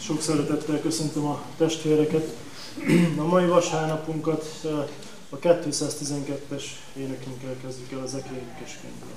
Sok szeretettel köszöntöm a testvéreket. A mai vasárnapunkat a 212-es énekünkkel kezdjük el az Ekélyünkes könyvből.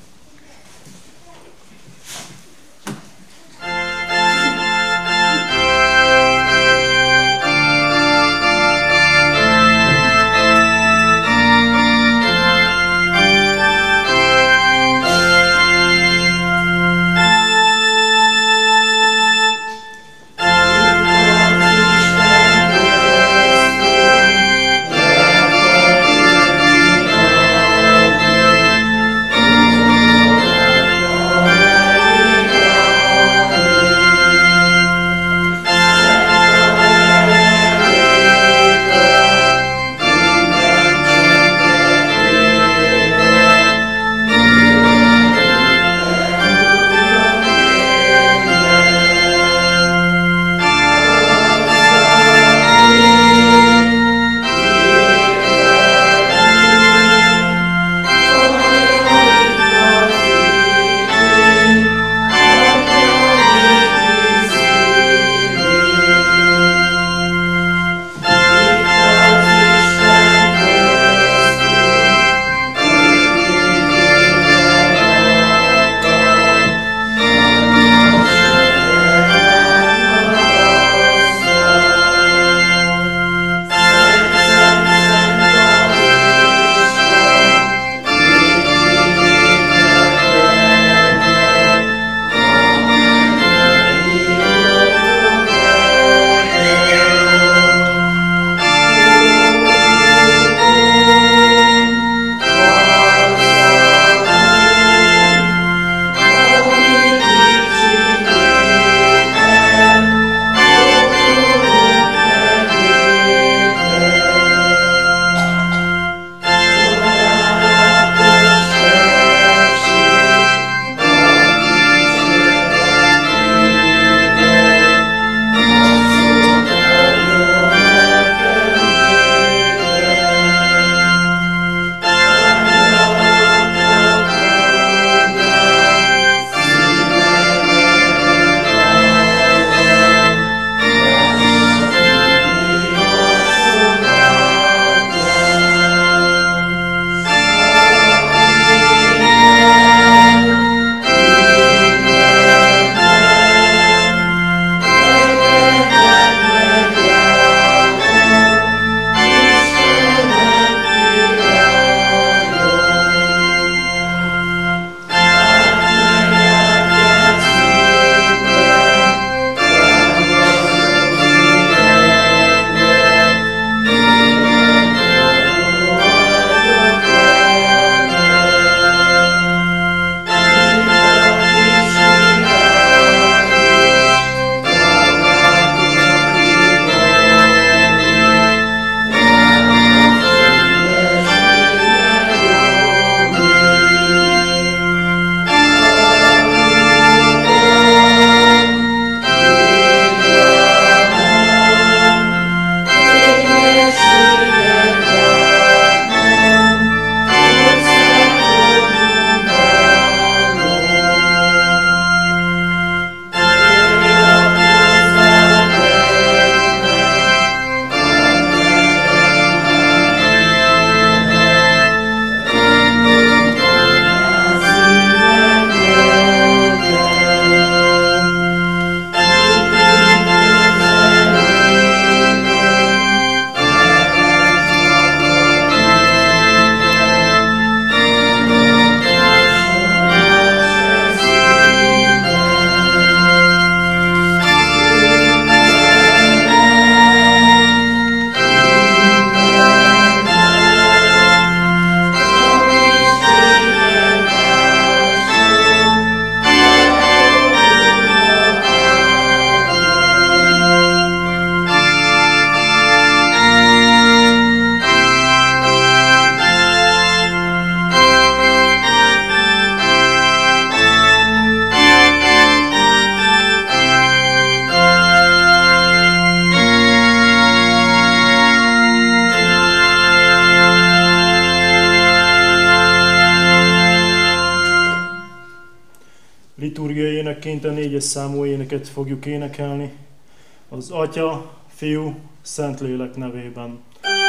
Liturgiai énekként a 4-es számú éneket fogjuk énekelni. Az Atya, Fiú, Szentlélek nevében.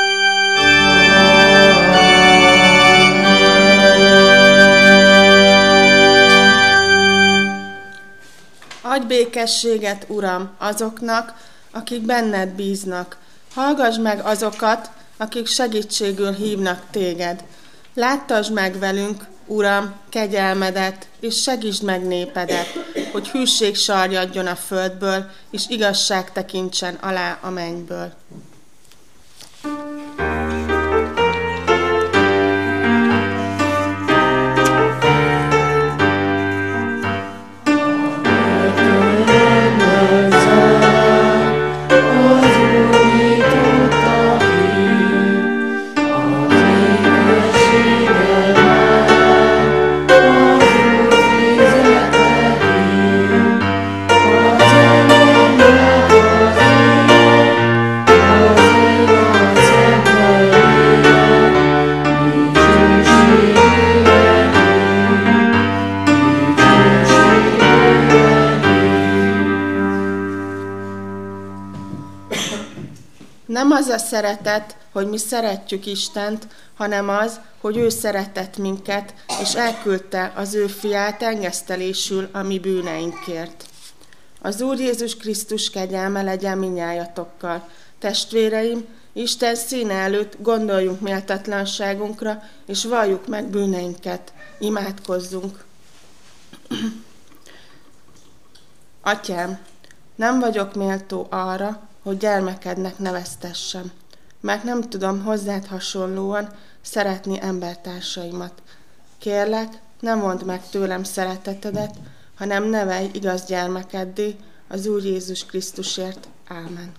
Adj békességet, Uram, azoknak, akik benned bíznak. Hallgass meg azokat, akik segítségül hívnak téged. Láttasd meg velünk, Uram, kegyelmedet, és segítsd meg népedet, hogy hűség sarjadjon a földből, és igazság tekintsen alá a mennyből. Nem az a szeretet, hogy mi szeretjük Istent, hanem az, hogy ő szeretett minket, és elküldte az ő fiát engesztelésül a mi bűneinkért. Az Úr Jézus Krisztus kegyelme legyen mindnyájatokkal. Testvéreim, Isten színe előtt gondoljunk méltatlanságunkra, és valljuk meg bűneinket. Imádkozzunk. Atyám, nem vagyok méltó arra, hogy gyermekednek neveztessem, mert nem tudom hozzád hasonlóan szeretni embertársaimat. Kérlek, nem mondd meg tőlem szeretetedet, hanem nevelj igaz gyermekeddé az Úr Jézus Krisztusért. Ámen.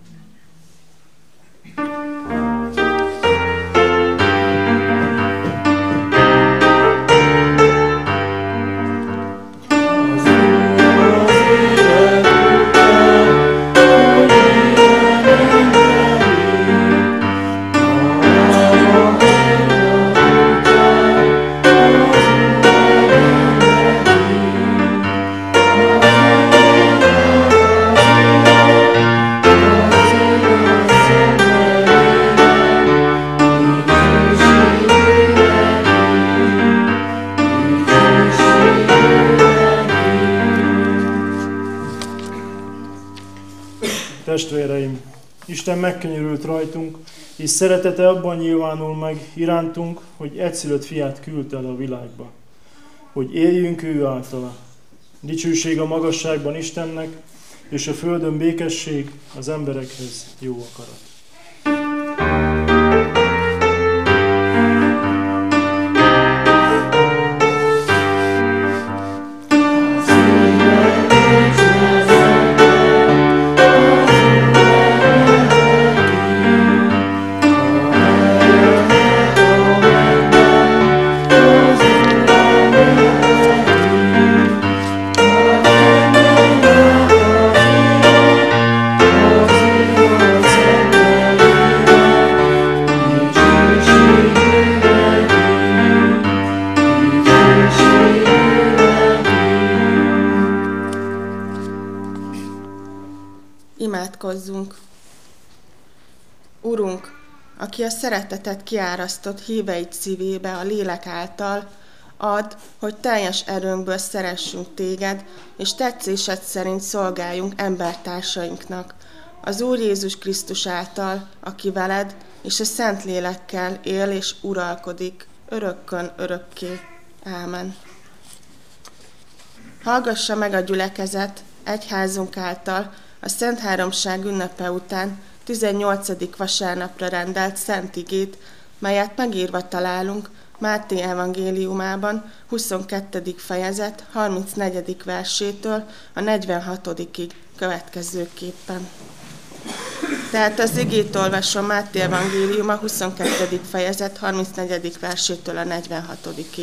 Testvéreim, Isten megkönyörült rajtunk, és szeretete abban nyilvánul meg irántunk, hogy egyszülött fiát küldte el a világba, hogy éljünk ő általa. Dicsőség a magasságban Istennek, és a földön békesség az emberekhez jó akarat. Imádkozzunk! Urunk, aki a szeretetet kiárasztott híveid szívébe a lélek által, add, hogy teljes erőnkből szeressünk téged, és tetszésed szerint szolgáljunk embertársainknak. Az Úr Jézus Krisztus által, aki veled és a Szentlélekkel él és uralkodik, örökkön örökké. Ámen. Hallgassa meg a gyülekezet egyházunk által a Szent Háromság ünnepe után 18. vasárnapra rendelt szent igét, melyet megírva találunk Máté evangéliumában 22. fejezet 34. versétől a 46-ig következőképpen. Tehát az igét olvasom Máté evangéliuma 22. fejezet 34. versétől a 46-ig.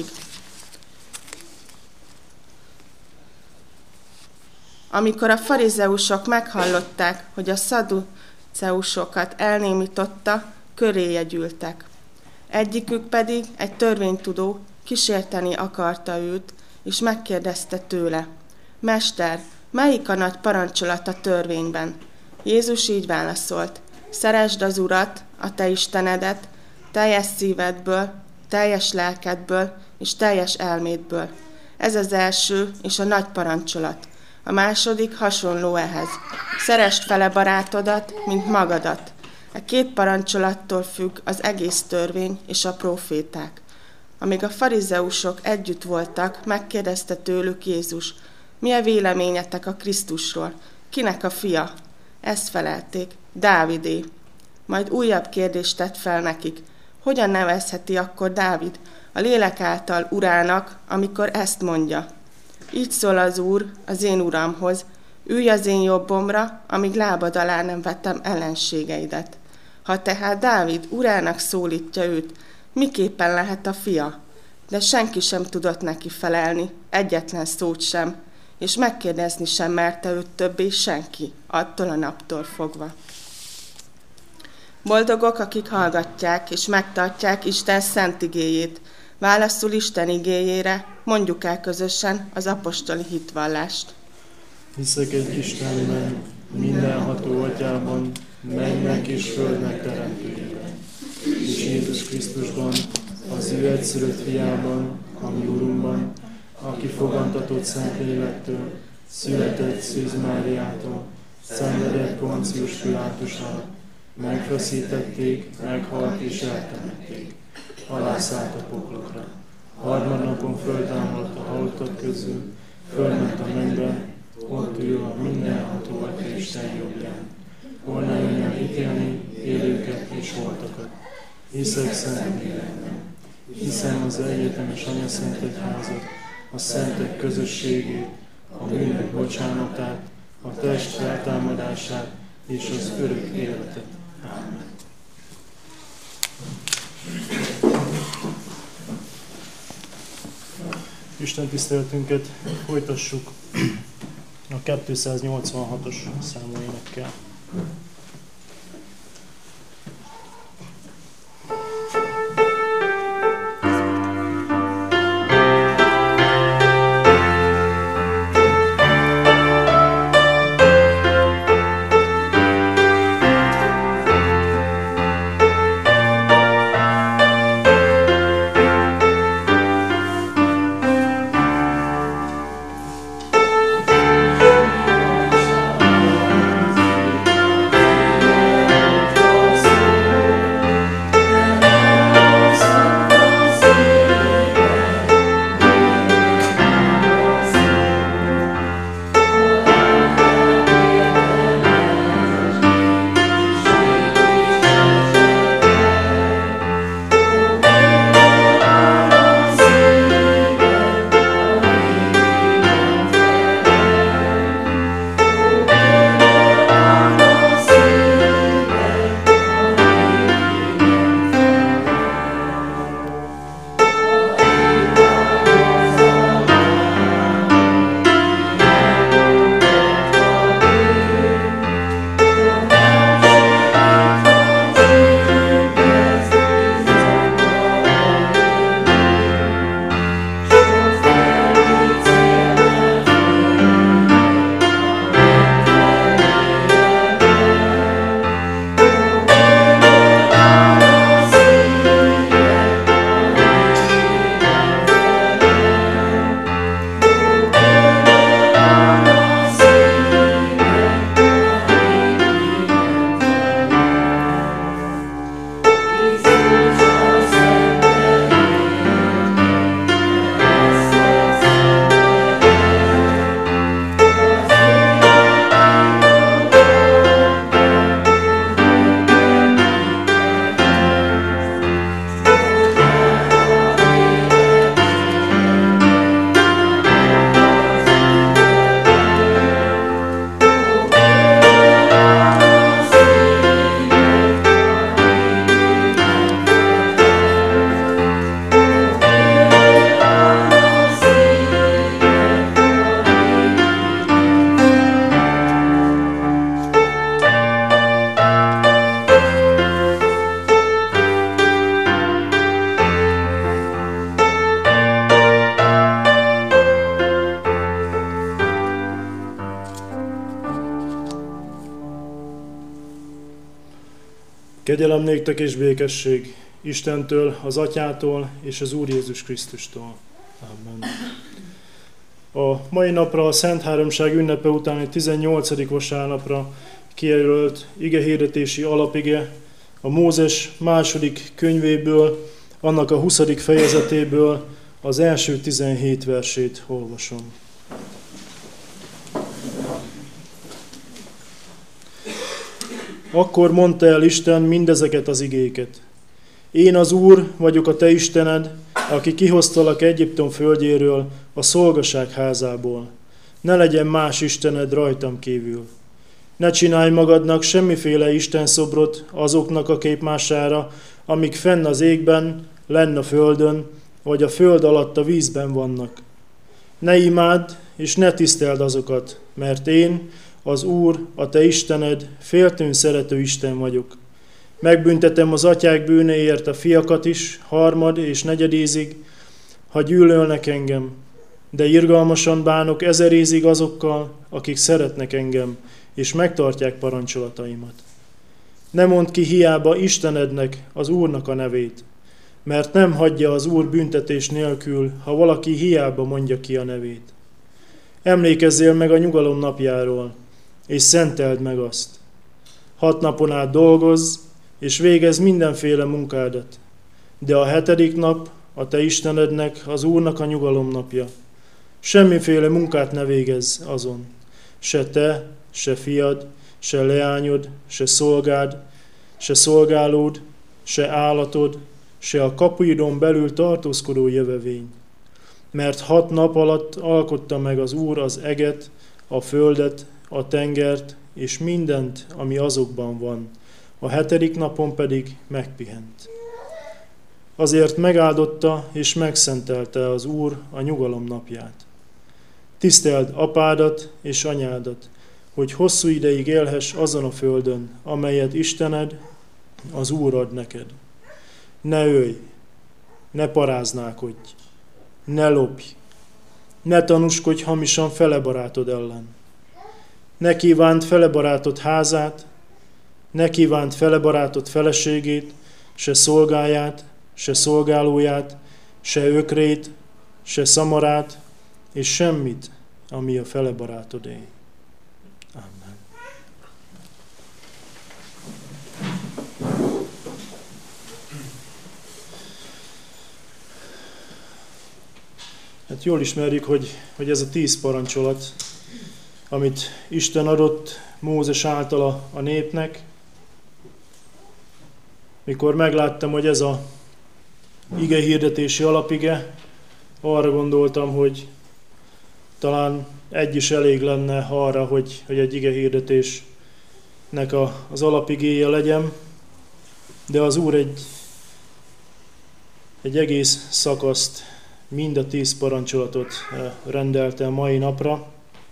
Amikor a farizeusok meghallották, hogy a szadduceusokat elnémította, köréje gyűltek. Egyikük pedig, egy törvénytudó, kísérteni akarta őt, és megkérdezte tőle: Mester, melyik a nagy parancsolat a törvényben? Jézus így válaszolt: szeresd az Urat, a te Istenedet, teljes szívedből, teljes lelkedből és teljes elmédből. Ez az első és a nagy parancsolat. A második hasonló ehhez. Szeresd fele barátodat, mint magadat. E két parancsolattól függ az egész törvény és a próféták. Amíg a farizeusok együtt voltak, megkérdezte tőlük Jézus: mi a véleményetek a Krisztusról? Kinek a fia? Ezt felelték: Dávidé. Majd újabb kérdést tett fel nekik: hogyan nevezheti akkor Dávid a lélek által urának, amikor ezt mondja: így szól az Úr az én uramhoz, ülj az én jobbomra, amíg lábad alá nem vettem ellenségeidet. Ha tehát Dávid urának szólítja őt, miképpen lehet a fia? De senki sem tudott neki felelni, egyetlen szót sem, és megkérdezni sem merte őt többé senki, attól a naptól fogva. Boldogok, akik hallgatják és megtartják Isten szent igéjét. Válaszul Isten igéjére mondjuk el közösen az apostoli hitvallást. Hiszek egy Istenben, mindenható Atyában, mennek és földnek teremtőjében, és Jézus Krisztusban, az ő egyszülött fiában, a mi Urunkban, aki fogantatott Szentlélektől, született Szűz Máriától, szenvedett Poncius Pilátus alatt, megfeszítették, meghalt és eltemették, alászállt a poklokra. Harmadnapon föltámadt a halottak közül, fölment a mennybe, ott ül a mindenható Atya Isten jobbján. Holnap jön ítélni élőket és holtakat. Hiszek Szentlélekben, hiszem az egyetemes anyaszent egyházat, a szentek közösségét, a bűnök bocsánatát, a test feltámadását és az örök életet. Ámen. Isten tiszteletünket folytassuk a 286-os számú énekkel. Kegyelem néktek és békesség Istentől, az Atyától és az Úr Jézus Krisztustól. Amen. A mai napra, a Szent Háromság ünnepe utáni 18. vasárnapra kijelölt igehirdetési alapige a Mózes második könyvéből, annak a 20. fejezetéből az első 17 versét olvasom. Akkor mondta el Isten mindezeket az igéket. Én az Úr vagyok a te Istened, aki kihoztalak Egyiptom földjéről, a szolgaság házából. Ne legyen más istened rajtam kívül. Ne csinálj magadnak semmiféle istenszobrot azoknak a képmására, amik fenn az égben, lenn a földön, vagy a föld alatt a vízben vannak. Ne imádd és ne tiszteld azokat, mert én, az Úr, a te Istened, féltőn szerető Isten vagyok. Megbüntetem az atyák bűnéért a fiakat is, harmad és negyedízig, ha gyűlölnek engem, de irgalmasan bánok 1000 ízig azokkal, akik szeretnek engem, és megtartják parancsolataimat. Ne mondd ki hiába Istenednek, az Úrnak a nevét, mert nem hagyja az Úr büntetés nélkül, ha valaki hiába mondja ki a nevét. Emlékezzél meg a nyugalom napjáról, és szenteld meg azt. 6 napon át dolgozz, és végezz mindenféle munkádat. De a 7. nap a te Istenednek, az Úrnak a nyugalom napja. Semmiféle munkát ne végezz azon. Se te, se fiad, se leányod, se szolgád, se szolgálód, se állatod, se a kapuidon belül tartózkodó jövevény. Mert 6 nap alatt alkotta meg az Úr az eget, a földet, a tengert, és mindent, ami azokban van. A 7. napon pedig megpihent. Azért megáldotta és megszentelte az Úr a nyugalom napját. Tiszteld apádat és anyádat, hogy hosszú ideig élhess azon a földön, amelyet Istened, az Úr ad neked. Ne ölj, ne paráználkodj, ne lopj, ne tanúskodj hamisan fele barátod ellen. Ne kívánt fele barátod házát, ne kívánt fele barátod feleségét, se szolgáját, se szolgálóját, se ökrét, se szamarát, és semmit, ami a fele barátodé. Amen. Hát jól ismerjük, hogy ez a 10 parancsolat, amit Isten adott Mózes által a népnek. Mikor megláttam, hogy ez a igehirdetési alapige, arra gondoltam, hogy talán egy is elég lenne arra, hogy egy igehirdetésnek az alapigéje legyen, de az Úr egy egész szakaszt, mind a 10 parancsolatot rendelte a mai napra.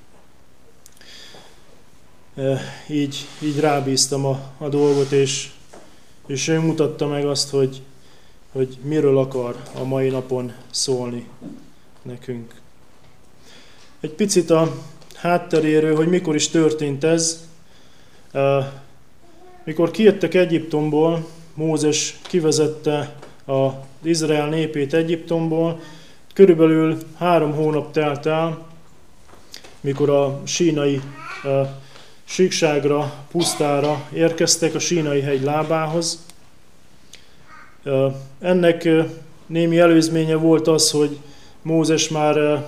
Így rábíztam a dolgot, és ő mutatta meg azt, hogy miről akar a mai napon szólni nekünk. Egy picit a hátteréről, hogy mikor is történt ez. Mikor kijöttek Egyiptomból, Mózes kivezette az Izrael népét Egyiptomból, körülbelül 3 hónap telt el, mikor a sínai síkságra, pusztára érkeztek, a Sínai hegy lábához. Ennek némi előzménye volt az, hogy Mózes már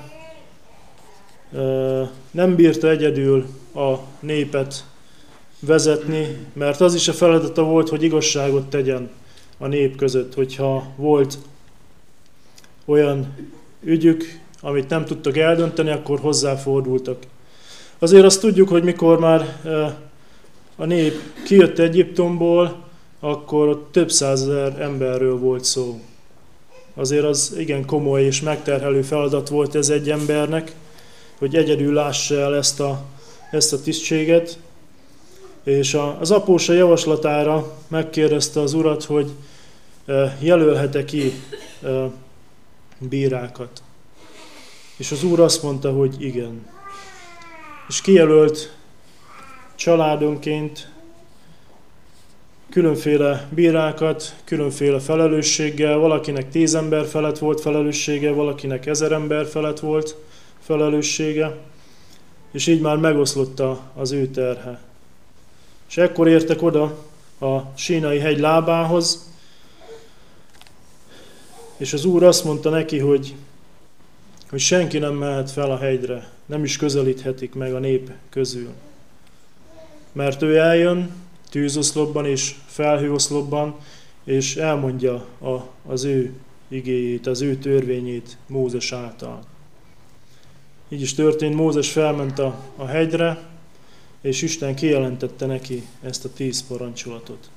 nem bírta egyedül a népet vezetni, mert az is a feladata volt, hogy igazságot tegyen a nép között, hogyha volt olyan ügyük, amit nem tudtak eldönteni, akkor hozzáfordultak. Azért azt tudjuk, hogy mikor már a nép kijött Egyiptomból, akkor ott több százezer emberről volt szó. Azért az igen komoly és megterhelő feladat volt ez egy embernek, hogy egyedül lássa el ezt a tisztséget. És az apósa javaslatára megkérdezte az urat, hogy jelölhet-e ki bírákat. És az úr azt mondta, hogy igen. És kijelölt családonként különféle bírákat, különféle felelősséggel, valakinek 10 ember felett volt felelőssége, valakinek 1000 ember felett volt felelőssége, és így már megoszlott az ő terhe. És ekkor értek oda a Sínai hegy lábához, és az Úr azt mondta neki, hogy senki nem mehet fel a hegyre, nem is közelíthetik meg a nép közül. Mert ő eljön tűzoszlopban és felhőoszlopban, és elmondja az ő igéjét, az ő törvényét Mózes által. Így is történt, Mózes felment a hegyre, és Isten kijelentette neki ezt a 10 parancsolatot,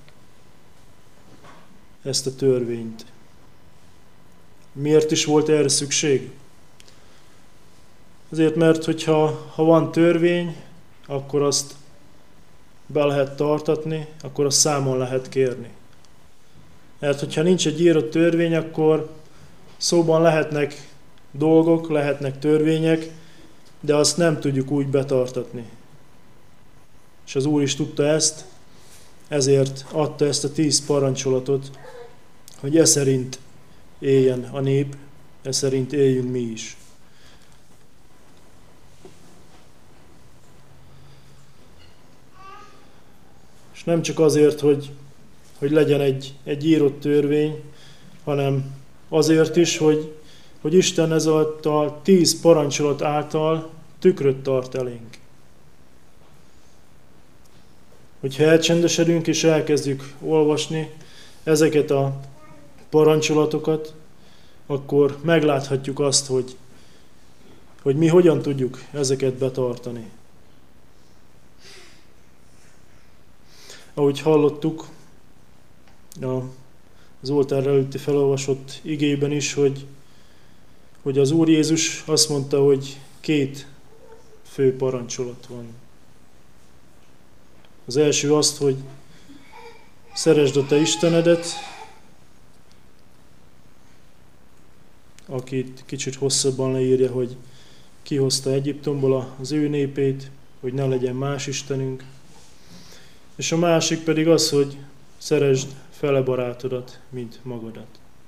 ezt a törvényt. Miért is volt erre szükség? Azért, mert hogyha van törvény, akkor azt be lehet tartatni, akkor azt számon lehet kérni. Mert hogyha nincs egy írott törvény, akkor szóban lehetnek dolgok, lehetnek törvények, de azt nem tudjuk úgy betartatni. És az Úr is tudta ezt, ezért adta ezt a 10 parancsolatot, hogy e szerint éljen a nép, e szerint éljünk mi is. És nem csak azért, hogy legyen egy írott törvény, hanem azért is, hogy Isten ezáltal 10 parancsolat által tükröt tart elénk. Hogyha elcsendesedünk és elkezdjük olvasni ezeket a parancsolatokat, akkor megláthatjuk azt, hogy mi hogyan tudjuk ezeket betartani. Ahogy hallottuk az oltár előtti felolvasott igében is, hogy az Úr Jézus azt mondta, hogy 2 fő parancsolat van. Az első azt, hogy szeresd a te Istenedet, akit kicsit hosszabban leírja, hogy kihozta Egyiptomból az ő népét, hogy ne legyen más istenünk. És a másik pedig az, hogy szeresd fele barátodat, mint magadat.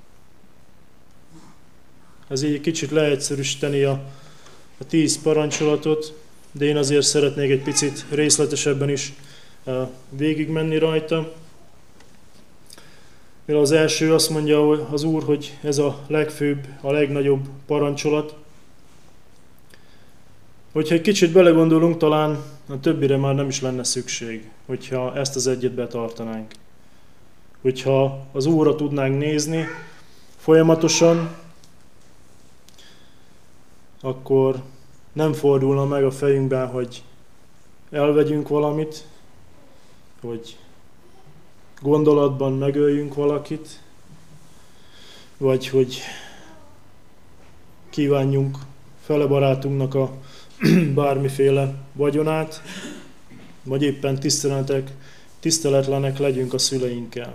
Ez így kicsit leegyszerűsíteni a 10 parancsolatot, de én azért szeretnék egy picit részletesebben is végigmenni rajta. Mivel az első azt mondja az Úr, hogy ez a legfőbb, a legnagyobb parancsolat. Hogyha egy kicsit belegondolunk, talán a többire már nem is lenne szükség, hogyha ezt az egyet betartanánk. Hogyha az Úrra tudnánk nézni folyamatosan, akkor nem fordulna meg a fejünkben, hogy elvegyünk valamit, hogy gondolatban megöljünk valakit, vagy hogy kívánjunk fele barátunknak a bármiféle vagyonát, vagy éppen tiszteletlenek legyünk a szüleinkkel.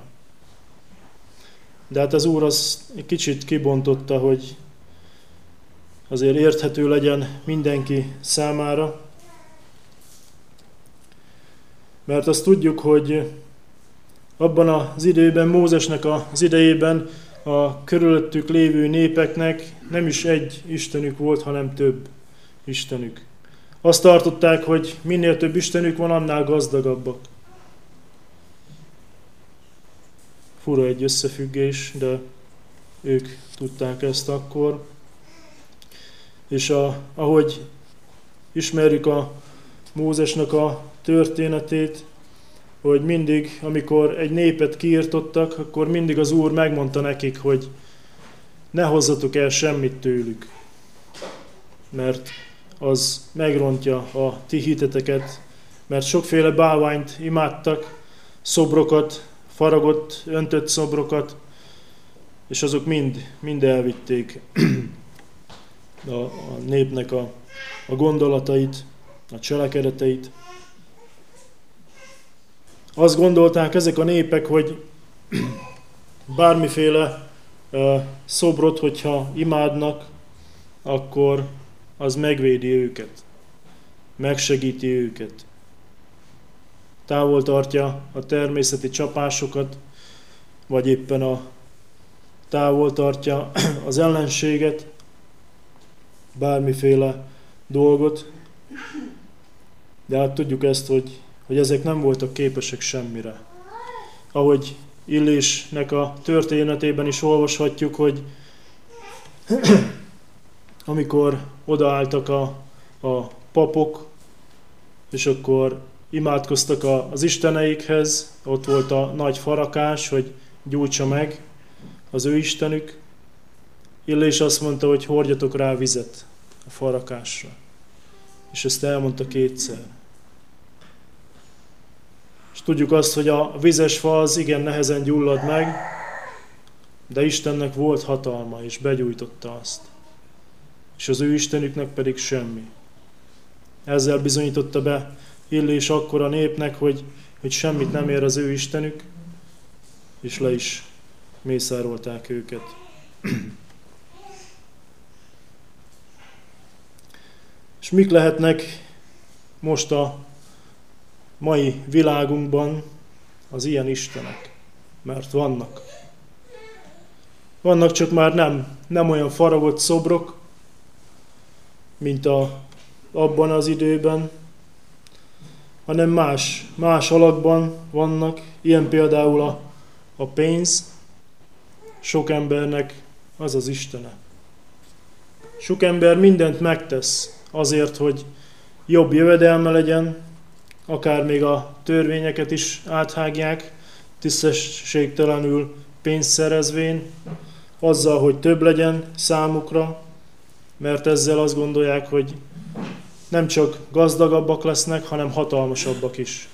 De hát az Úr az egy kicsit kibontotta, hogy azért érthető legyen mindenki számára, mert azt tudjuk, hogy abban az időben, Mózesnek az idejében a körülöttük lévő népeknek nem is egy istenük volt, hanem több istenük. Azt tartották, hogy minél több istenük van, annál gazdagabbak. Fura egy összefüggés, de ők tudták ezt akkor. És ahogy ismerjük a Mózesnak a történetét, hogy mindig, amikor egy népet kiirtottak, akkor mindig az Úr megmondta nekik, hogy ne hozzatok el semmit tőlük, mert az megrontja a ti hiteteket, mert sokféle bálványt imádtak, szobrokat, faragott, öntött szobrokat, és azok mind elvitték a népnek a gondolatait, a cselekedeteit. Azt gondolták ezek a népek, hogy bármiféle szobrot, hogyha imádnak, akkor az megvédi őket, megsegíti őket. távol tartja a természeti csapásokat, vagy éppen távol tartja az ellenséget, bármiféle dolgot. De hát tudjuk ezt, hogy ezek nem voltak képesek semmire. Ahogy Illésnek a történetében is olvashatjuk, hogy amikor odaálltak a papok, és akkor imádkoztak az isteneikhez, ott volt a nagy farakás, hogy gyújtsa meg az ő istenük. Illés azt mondta, hogy hordjatok rá vizet a farakásra. És ezt elmondta kétszer. És tudjuk azt, hogy a vizes fa az igen nehezen gyullad meg, de Istennek volt hatalma, és begyújtotta azt. És az ő istenüknek pedig semmi. Ezzel bizonyította be Illés akkor a népnek, hogy semmit nem ér az ő istenük, és le is mészárolták őket. És mik lehetnek most a mai világunkban az ilyen istenek? Mert vannak. Vannak, csak már nem olyan faragott szobrok, mint abban az időben, hanem más alakban vannak. Ilyen például a pénz. Sok embernek az az istene. Sok ember mindent megtesz azért, hogy jobb jövedelme legyen, akár még a törvényeket is áthágják, tisztességtelenül pénzt szerezvén, azzal, hogy több legyen számukra, mert ezzel azt gondolják, hogy nem csak gazdagabbak lesznek, hanem hatalmasabbak is.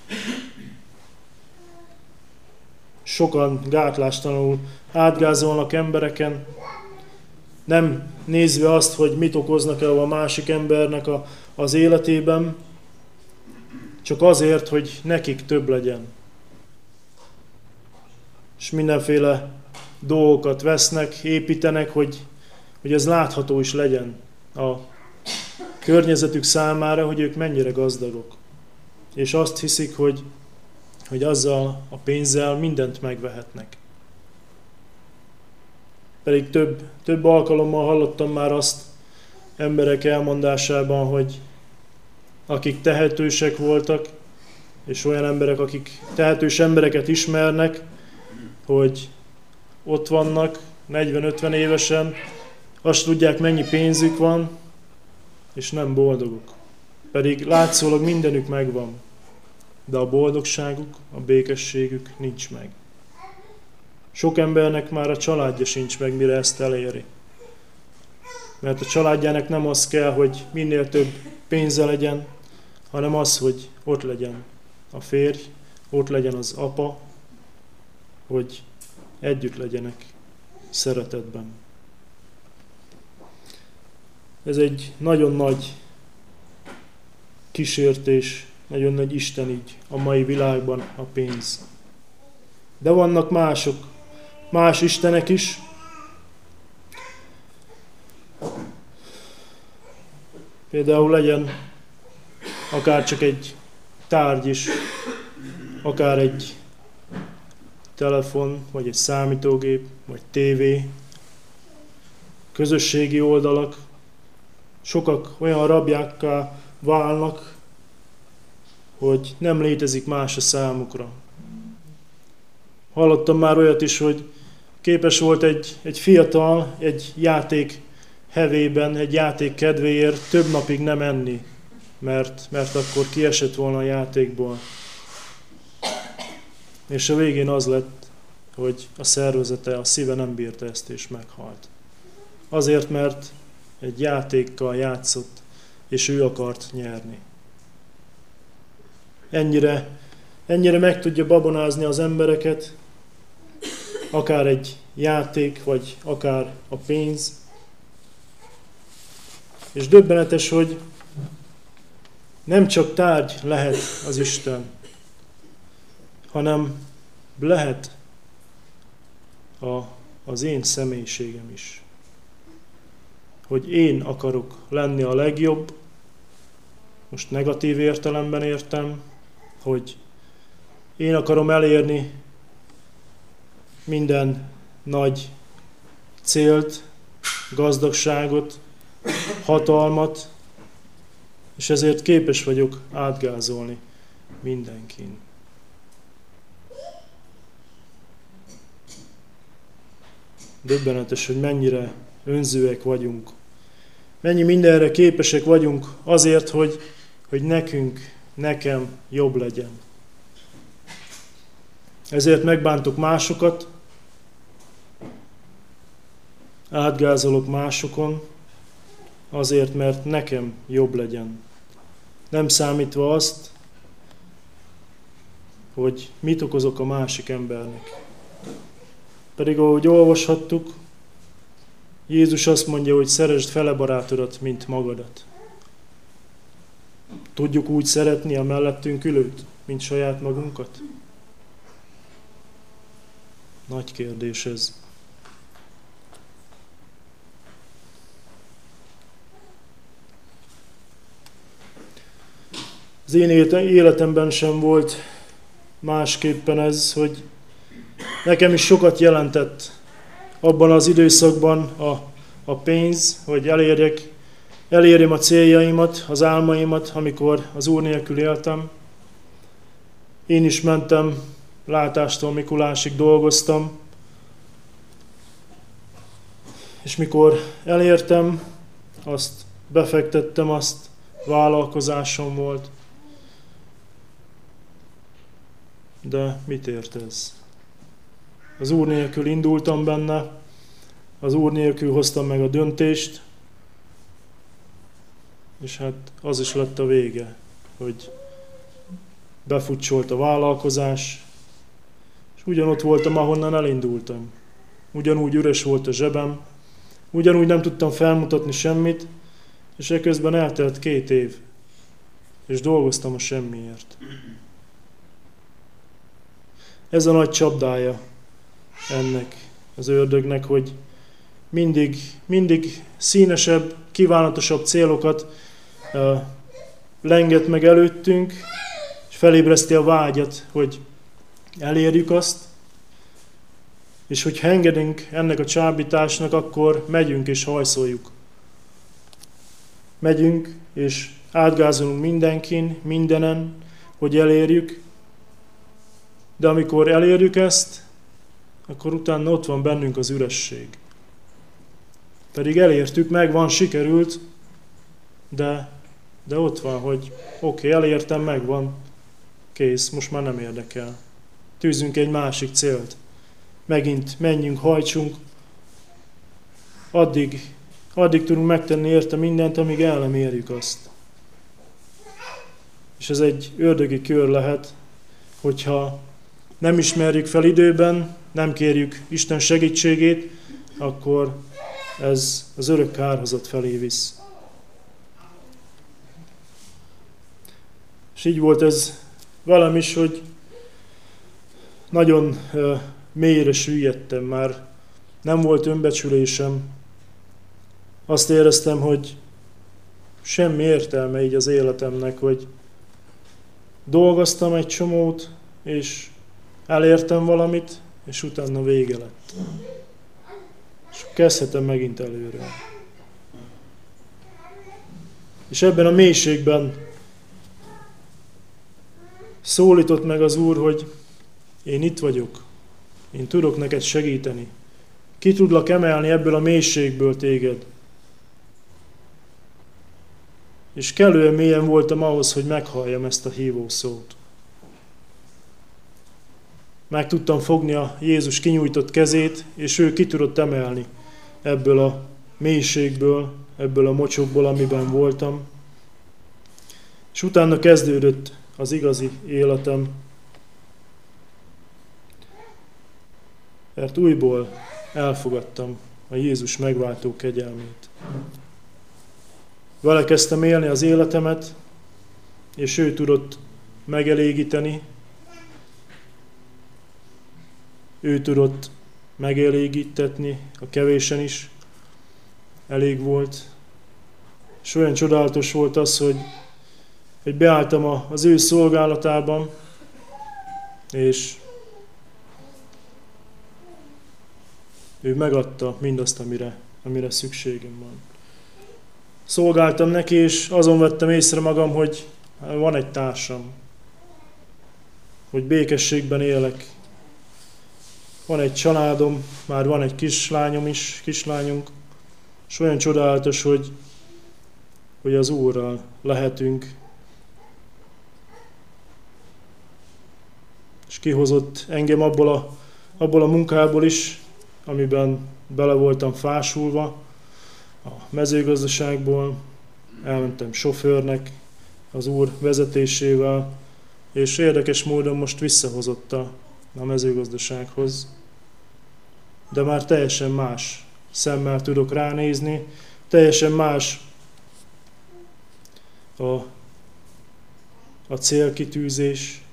Sokan gátlástalanul átgázolnak embereken, nem nézve azt, hogy mit okoznak el a másik embernek az életében, csak azért, hogy nekik több legyen. És mindenféle dolgokat vesznek, építenek, hogy ez látható is legyen a környezetük számára, hogy ők mennyire gazdagok. És azt hiszik, hogy azzal a pénzzel mindent megvehetnek. Pedig több alkalommal hallottam már azt emberek elmondásában, hogy akik tehetősek voltak, és olyan emberek, akik tehetős embereket ismernek, hogy ott vannak 40-50 évesen, azt tudják, mennyi pénzük van, és nem boldogok. Pedig látszólag mindenük megvan, de a boldogságuk, a békességük nincs meg. Sok embernek már a családja sincs meg, mire ezt eléri. Mert a családjának nem az kell, hogy minél több pénze legyen, hanem az, hogy ott legyen a férj, ott legyen az apa, hogy együtt legyenek szeretetben. Ez egy nagyon nagy kísértés, nagyon nagy istenígy a mai világban a pénz. De vannak más istenek is. Például legyen akár csak egy tárgy is, akár egy telefon, vagy egy számítógép, vagy tévé, közösségi oldalak. Sokak olyan rabjákká válnak, hogy nem létezik más a számukra. Hallottam már olyat is, hogy képes volt egy fiatal egy játék hevében, egy játék kedvéért több napig nem enni, mert akkor kiesett volna a játékból. És a végén az lett, hogy a szervezete, a szíve nem bírta ezt, és meghalt. Azért, mert egy játékkal játszott, és ő akart nyerni. Ennyire meg tudja babonázni az embereket, akár egy játék, vagy akár a pénz. És döbbenetes, hogy nem csak tárgy lehet az Isten, hanem lehet az én személyiségem is. Hogy én akarok lenni a legjobb, most negatív értelemben értem, hogy Én akarom elérni minden nagy célt, gazdagságot, hatalmat, és ezért képes vagyok átgázolni mindenkin. Döbbenetes, hogy mennyire önzőek vagyunk. Mennyi mindenre képesek vagyunk azért, hogy nekem jobb legyen. Ezért megbántok másokat, átgázolok másokon, azért, mert nekem jobb legyen. Nem számítva azt, hogy mit okozok a másik embernek. Pedig ahogy olvashattuk, Jézus azt mondja, hogy szeresd fele barátodat, mint magadat. Tudjuk úgy szeretni a mellettünk ülőt, mint saját magunkat? Nagy kérdés ez. Az én életemben sem volt másképpen ez, hogy nekem is sokat jelentett abban az időszakban a pénz, hogy elérjem a céljaimat, az álmaimat, amikor az Úr nélkül éltem. Én is mentem, látástól Mikulásig dolgoztam, és mikor elértem, azt befektettem, azt vállalkozásom volt. De mit ért ez? Az Úr nélkül indultam benne, az Úr nélkül hoztam meg a döntést, és hát az is lett a vége, hogy befutcsolt a vállalkozás, és ugyanott voltam, ahonnan elindultam. Ugyanúgy üres volt a zsebem, ugyanúgy nem tudtam felmutatni semmit, és eközben eltelt 2 év, és dolgoztam a semmiért. Ez a nagy csapdája ennek az ördögnek, hogy mindig színesebb, kívánatosabb célokat lenget meg előttünk, és felébreszti a vágyat, hogy elérjük azt, és hogyha engedünk ennek a csábításnak, akkor megyünk és hajszoljuk. Megyünk és átgázolunk mindenkin, mindenen, hogy elérjük, de amikor elérjük ezt, akkor utána ott van bennünk az üresség. Pedig elértük, megvan, sikerült, de ott van, hogy oké, elértem, megvan, kész, most már nem érdekel. Tűzünk egy másik célt. Megint menjünk, hajtsunk, addig tudunk megtenni érte mindent, amíg el nem érjük azt. És ez egy ördögi kör lehet, hogyha nem ismerjük fel időben, nem kérjük Isten segítségét, akkor ez az örök kárhozat felé visz. És így volt ez velem is, hogy nagyon mélyre süllyedtem, már nem volt önbecsülésem. Azt éreztem, hogy semmi értelme így az életemnek, hogy dolgoztam egy csomót, és elértem valamit, és utána vége lett. És kezdhetem megint előről. És ebben a mélységben szólított meg az Úr, hogy én itt vagyok, én tudok neked segíteni. Ki tudlak emelni ebből a mélységből téged. És kellően mélyen voltam ahhoz, hogy meghalljam ezt a hívószót. Meg tudtam fogni a Jézus kinyújtott kezét, és ő ki tudott emelni ebből a mélységből, ebből a mocsokból, amiben voltam. És utána kezdődött az igazi életem, mert újból elfogadtam a Jézus megváltó kegyelmét. Vele kezdtem élni az életemet, és ő tudott megelégíteni, ő tudott megelégítetni, a kevésen is elég volt. És olyan csodálatos volt az, hogy beálltam az ő szolgálatában, és ő megadta mindazt, amire szükségem van. Szolgáltam neki, és azon vettem észre magam, hogy van egy társam, hogy békességben élek. Van egy családom, már van egy kislányunk, és olyan csodálatos, hogy az Úrral lehetünk. És kihozott engem abból a munkából is, amiben bele voltam fásulva, a mezőgazdaságból, elmentem sofőrnek az Úr vezetésével, és érdekes módon most visszahozott a mezőgazdasághoz. De már teljesen más szemmel tudok ránézni, teljesen más a célkitűzés.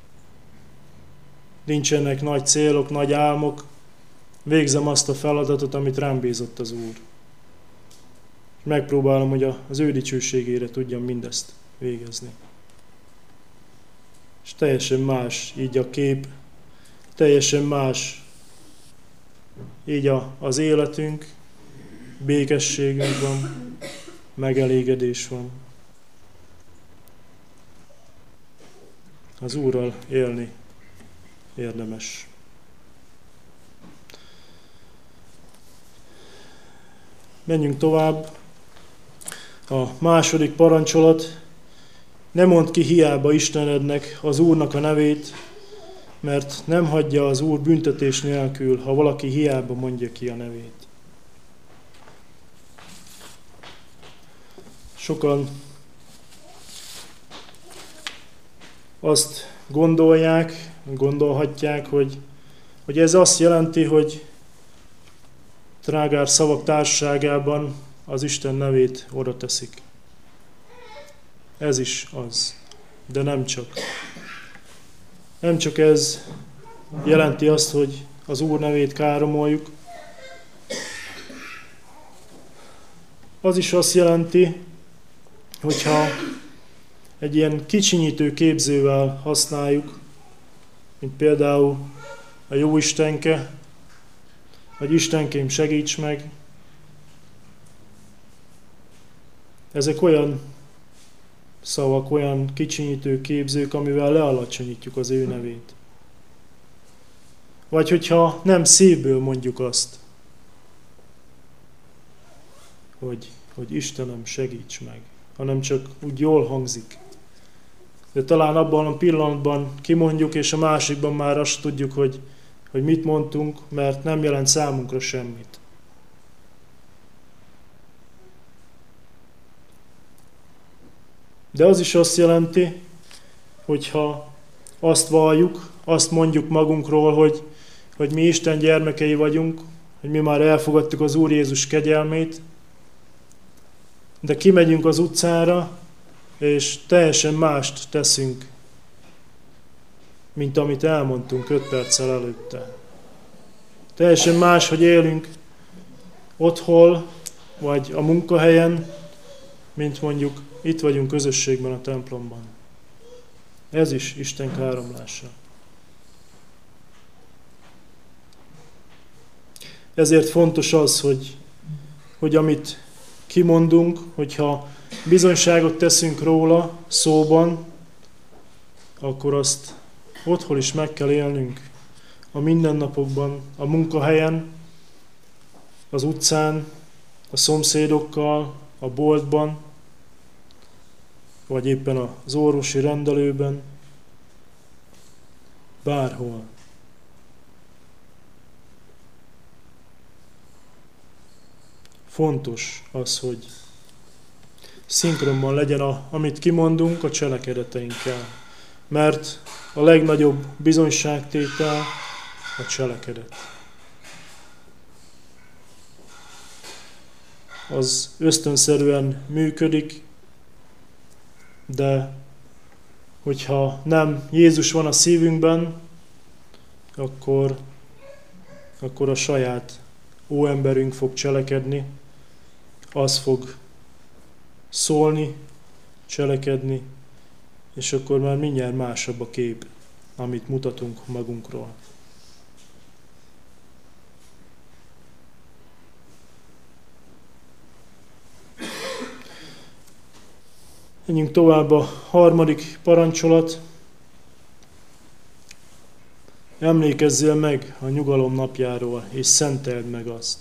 Nincsenek nagy célok, nagy álmok, végzem azt a feladatot, amit rám bízott az Úr. Megpróbálom, hogy az ő dicsőségére tudjam mindezt végezni. És teljesen más így a kép, teljesen más így az életünk, békességünk van, megelégedés van. Az Úrral élni érdemes. Menjünk tovább. A második parancsolat: ne mondd ki hiába Istenednek, az Úrnak a nevét, mert nem hagyja az Úr büntetés nélkül, ha valaki hiába mondja ki a nevét. Sokan azt gondolhatják, hogy ez azt jelenti, hogy trágár szavak társaságában az Isten nevét oda teszik. Ez is az, de nem csak. Nem csak ez jelenti azt, hogy az Úr nevét káromoljuk. Az is azt jelenti, hogyha egy ilyen kicsinyítő képzővel használjuk, mint például a Jóistenke, vagy Istenkém, segíts meg. Ezek olyan szavak, olyan kicsinyítő képzők, amivel lealacsonyítjuk az ő nevét. Vagy hogyha nem szívből mondjuk azt, hogy Istenem, segíts meg, hanem csak úgy jól hangzik. De talán abban a pillanatban kimondjuk, és a másikban már azt tudjuk, hogy mit mondtunk, mert nem jelent számunkra semmit. De az is azt jelenti, hogyha azt valljuk, azt mondjuk magunkról, hogy mi Isten gyermekei vagyunk, hogy mi már elfogadtuk az Úr Jézus kegyelmét, de kimegyünk az utcára, és teljesen mást teszünk, mint amit elmondtunk 5 perccel előtte. Teljesen más, hogy élünk otthon, vagy a munkahelyen, mint mondjuk itt vagyunk közösségben a templomban. Ez is Isten káromlása. Ezért fontos az, hogy amit kimondunk, hogyha bizonyságot teszünk róla szóban, akkor azt otthon is meg kell élnünk. A mindennapokban, a munkahelyen, az utcán, a szomszédokkal, a boltban, vagy éppen az orvosi rendelőben, bárhol. Fontos az, hogy szinkronban legyen, amit kimondunk, a cselekedeteinkkel. Mert a legnagyobb bizonyságtétel a cselekedet. Az ösztönszerűen működik, de hogyha nem Jézus van a szívünkben, akkor a saját óemberünk fog cselekedni, az fog szólni, cselekedni, és akkor már mindjárt másabb a kép. amit mutatunk magunkról. Menjünk tovább a 3. parancsolat. Emlékezzél meg a nyugalom napjáról, és szenteld meg azt.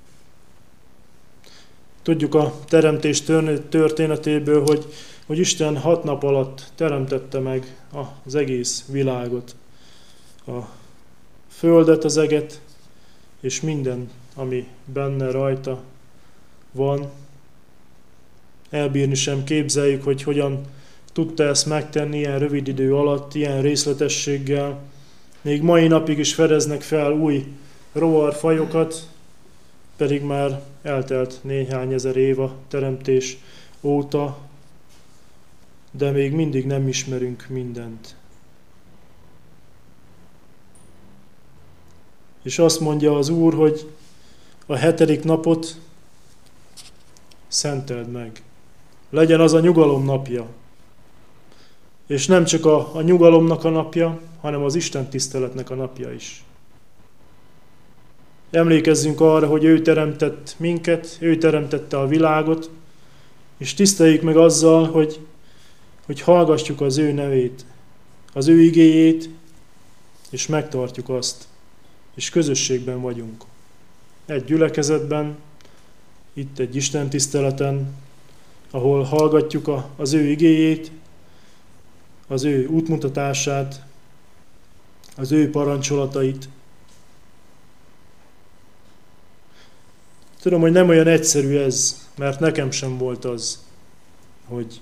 Tudjuk a teremtés történetéből, hogy Isten 6 nap alatt teremtette meg az egész világot. A földet, az eget, és minden, ami benne rajta van. Elbírni sem képzeljük, hogy hogyan tudta ezt megtenni ilyen rövid idő alatt, ilyen részletességgel. Még mai napig is fedeznek fel új rovarfajokat, pedig már eltelt néhány ezer év a teremtés óta, de még mindig nem ismerünk mindent. És azt mondja az Úr, hogy a 7. napot szenteld meg. Legyen az a nyugalom napja. És nem csak a nyugalomnak a napja, hanem az Isten tiszteletnek a napja is. Emlékezzünk arra, hogy ő teremtett minket, ő teremtette a világot, és tiszteljük meg azzal, hogy hallgassuk az ő nevét, az ő igéjét, és megtartjuk azt, és közösségben vagyunk. Egy gyülekezetben, itt egy Isten tiszteleten, ahol hallgatjuk az ő igéjét, az ő útmutatását, az ő parancsolatait. Tudom, hogy nem olyan egyszerű ez, mert nekem sem volt az, hogy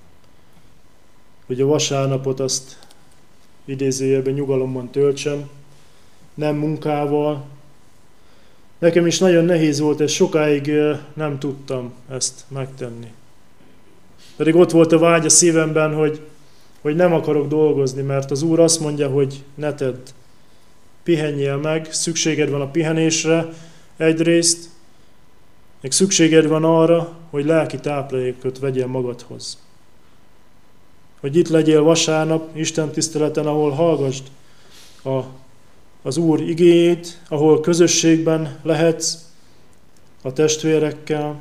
a vasárnapot azt idézőjelben nyugalomban töltsem, nem munkával. Nekem is nagyon nehéz volt, és sokáig nem tudtam ezt megtenni. Pedig ott volt a vágy a szívemben, hogy nem akarok dolgozni, mert az Úr azt mondja, hogy ne tedd, pihenjél meg, szükséged van a pihenésre egyrészt, még szükséged van arra, hogy lelki táplálékot vegyél magadhoz. Hogy itt legyél vasárnap, Isten tiszteleten, ahol hallgasd az Úr igéjét, ahol közösségben lehetsz a testvérekkel,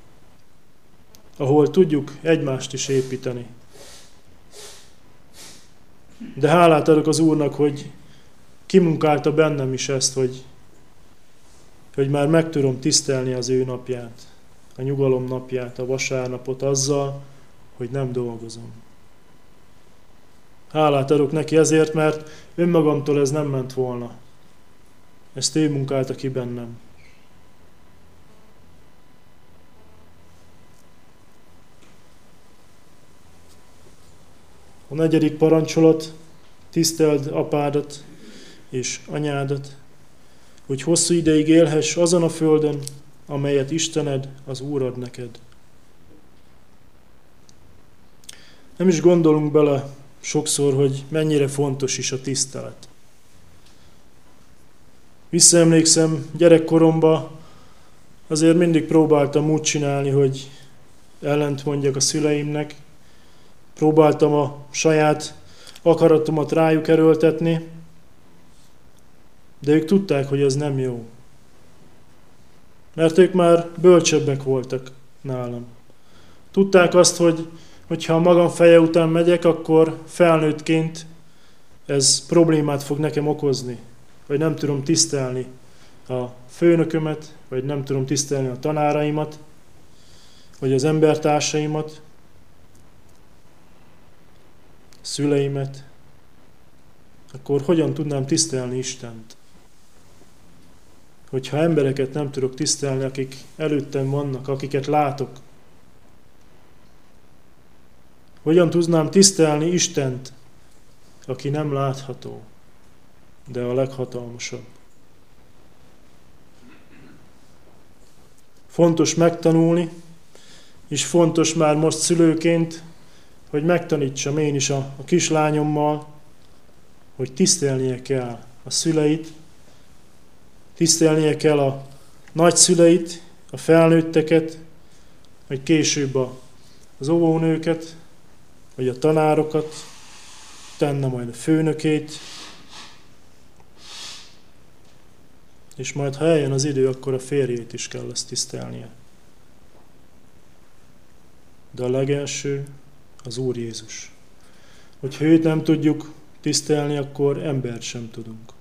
ahol tudjuk egymást is építeni. De hálát adok az Úrnak, hogy kimunkálta bennem is ezt, hogy már meg tudom tisztelni az ő napját, a nyugalom napját, a vasárnapot azzal, hogy nem dolgozom. Hálát adok neki ezért, mert önmagamtól ez nem ment volna. Ezt ő munkálta ki bennem. A 4. parancsolat, tiszteld apádat és anyádat, hogy hosszú ideig élhess azon a földön, amelyet Istened, az Úr ad neked. Nem is gondolunk bele sokszor, hogy mennyire fontos is a tisztelet. Visszaemlékszem, gyerekkoromban azért mindig próbáltam úgy csinálni, hogy ellent mondjak a szüleimnek, próbáltam a saját akaratomat rájuk erőltetni, de ők tudták, hogy ez nem jó. Mert ők már bölcsebbek voltak nálam. Tudták azt, hogy ha a magam feje után megyek, akkor felnőttként ez problémát fog nekem okozni. Vagy nem tudom tisztelni a főnökömet, vagy nem tudom tisztelni a tanáraimat, vagy az embertársaimat, szüleimet, akkor hogyan tudnám tisztelni Istent? Hogyha embereket nem tudok tisztelni, akik előttem vannak, akiket látok, hogyan tudnám tisztelni Istent, aki nem látható, de a leghatalmasabb? Fontos megtanulni, és fontos már most szülőként, hogy megtanítsam én is a kislányommal, hogy tisztelnie kell a szüleit, tisztelnie kell a nagyszüleit, a felnőtteket, vagy később az óvónőket, vagy a tanárokat, tenne majd a főnökét, és majd ha eljön az idő, akkor a férjét is kell ezt tisztelnie. De a legelső az Úr Jézus. Hogyha őt nem tudjuk tisztelni, akkor embert sem tudunk.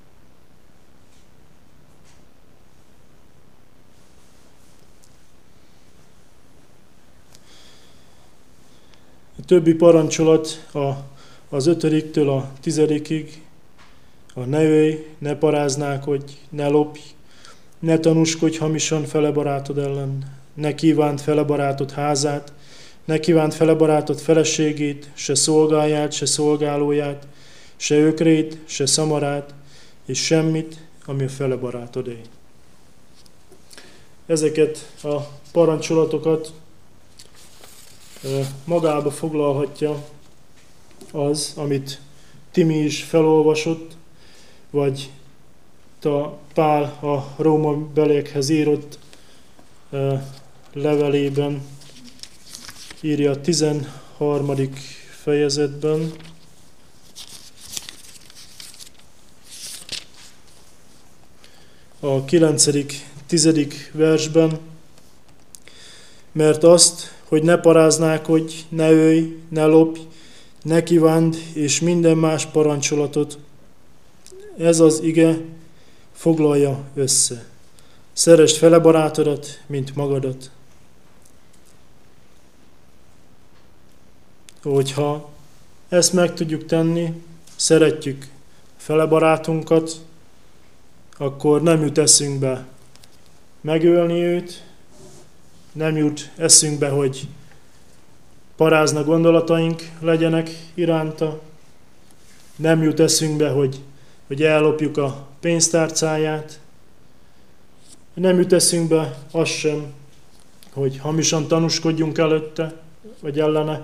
A többi parancsolat az 5-től a 10-ig, ne ölj, ne paráználkodj, ne lopj, ne tanúskodj hamisan fele barátod ellen, ne kívánt fele barátod házát, ne kívánt fele barátod feleségét, se szolgáját, se szolgálóját, se ökrét, se szamarát, és semmit, ami a fele barátodé. Ezeket a parancsolatokat magába foglalhatja az, amit Timi is felolvasott, vagy Pál a Róma beliekhez írott levelében írja a 13. fejezetben, a 9.-10. versben, mert azt, hogy ne paráználkodj, ne ölj, ne lopj, ne kívánd, és minden más parancsolatot, ez az ige foglalja össze. Szeresd fele barátodat, mint magadat. Hogyha ezt meg tudjuk tenni, szeretjük fele barátunkat, akkor nem jut eszünkbe megölni őt, nem jut eszünkbe, hogy parázna gondolataink legyenek iránta, nem jut eszünkbe, hogy ellopjuk a pénztárcáját, nem jut eszünkbe az sem, hogy hamisan tanúskodjunk előtte, vagy ellene.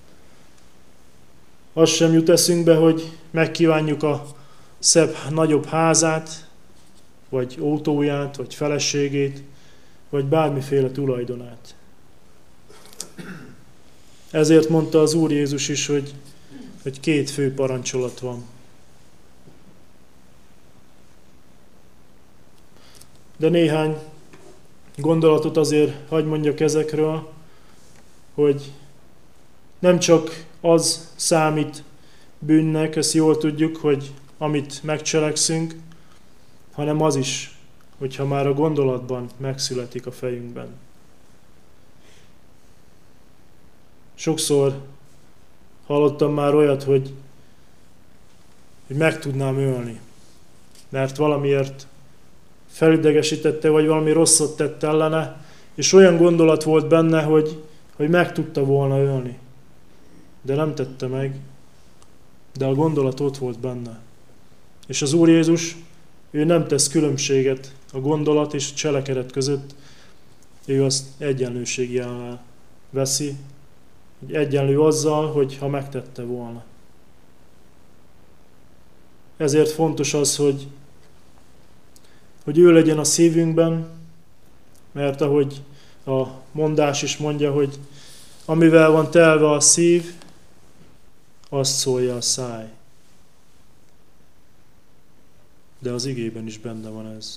Az sem jut eszünkbe, hogy megkívánjuk a szebb, nagyobb házát, vagy autóját, vagy feleségét, vagy bármiféle tulajdonát. Ezért mondta az Úr Jézus is, hogy 2 fő parancsolat van. De néhány gondolatot azért hadd mondjak ezekről, hogy nem csak az számít bűnnek, ezt jól tudjuk, hogy amit megcselekszünk, hanem az is, hogyha már a gondolatban megszületik a fejünkben. Sokszor hallottam már olyat, hogy meg tudnám ölni, mert valamiért felidegesítette, vagy valami rosszat tett ellene, és olyan gondolat volt benne, hogy meg tudta volna ölni. De nem tette meg, de a gondolat ott volt benne. És az Úr Jézus, ő nem tesz különbséget a gondolat és a cselekedet között, ő azt egyenlőséggel veszi, hogy egyenlő azzal, hogyha megtette volna. Ezért fontos az, hogy ő legyen a szívünkben, mert ahogy a mondás is mondja, hogy amivel van telve a szív, azt szólja a száj. De az igében is benne van ez.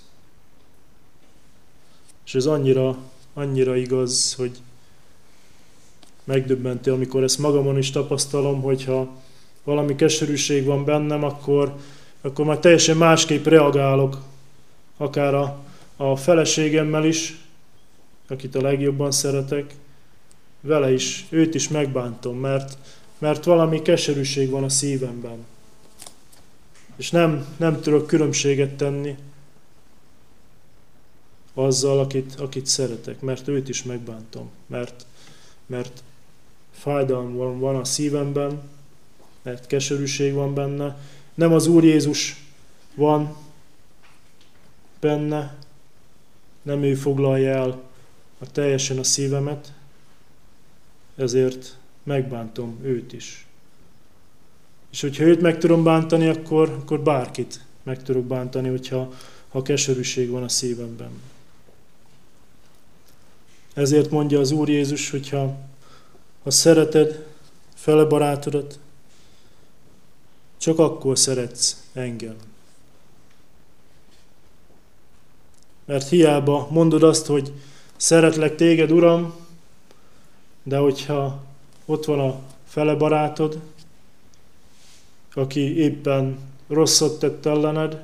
És ez annyira igaz, hogy megdöbbentő, amikor ezt magamon is tapasztalom, hogyha valami keserűség van bennem, akkor már teljesen másképp reagálok, akár a feleségemmel is, akit a legjobban szeretek, vele is, őt is megbántom, mert valami keserűség van a szívemben. És nem tudok különbséget tenni azzal, akit szeretek, mert őt is megbántom, mert fájdalom van a szívemben, mert keserűség van benne. Nem az Úr Jézus van benne, nem ő foglalja el teljesen a szívemet, ezért megbántom őt is. És hogyha őt meg tudom bántani, akkor bárkit meg tudok bántani, hogyha keserűség van a szívemben. Ezért mondja az Úr Jézus, hogyha szereted fele barátodat, Csak akkor szeretsz engem. Mert hiába mondod azt, hogy szeretlek téged, Uram, de hogyha ott van a fele barátod, aki éppen rosszat tett ellened,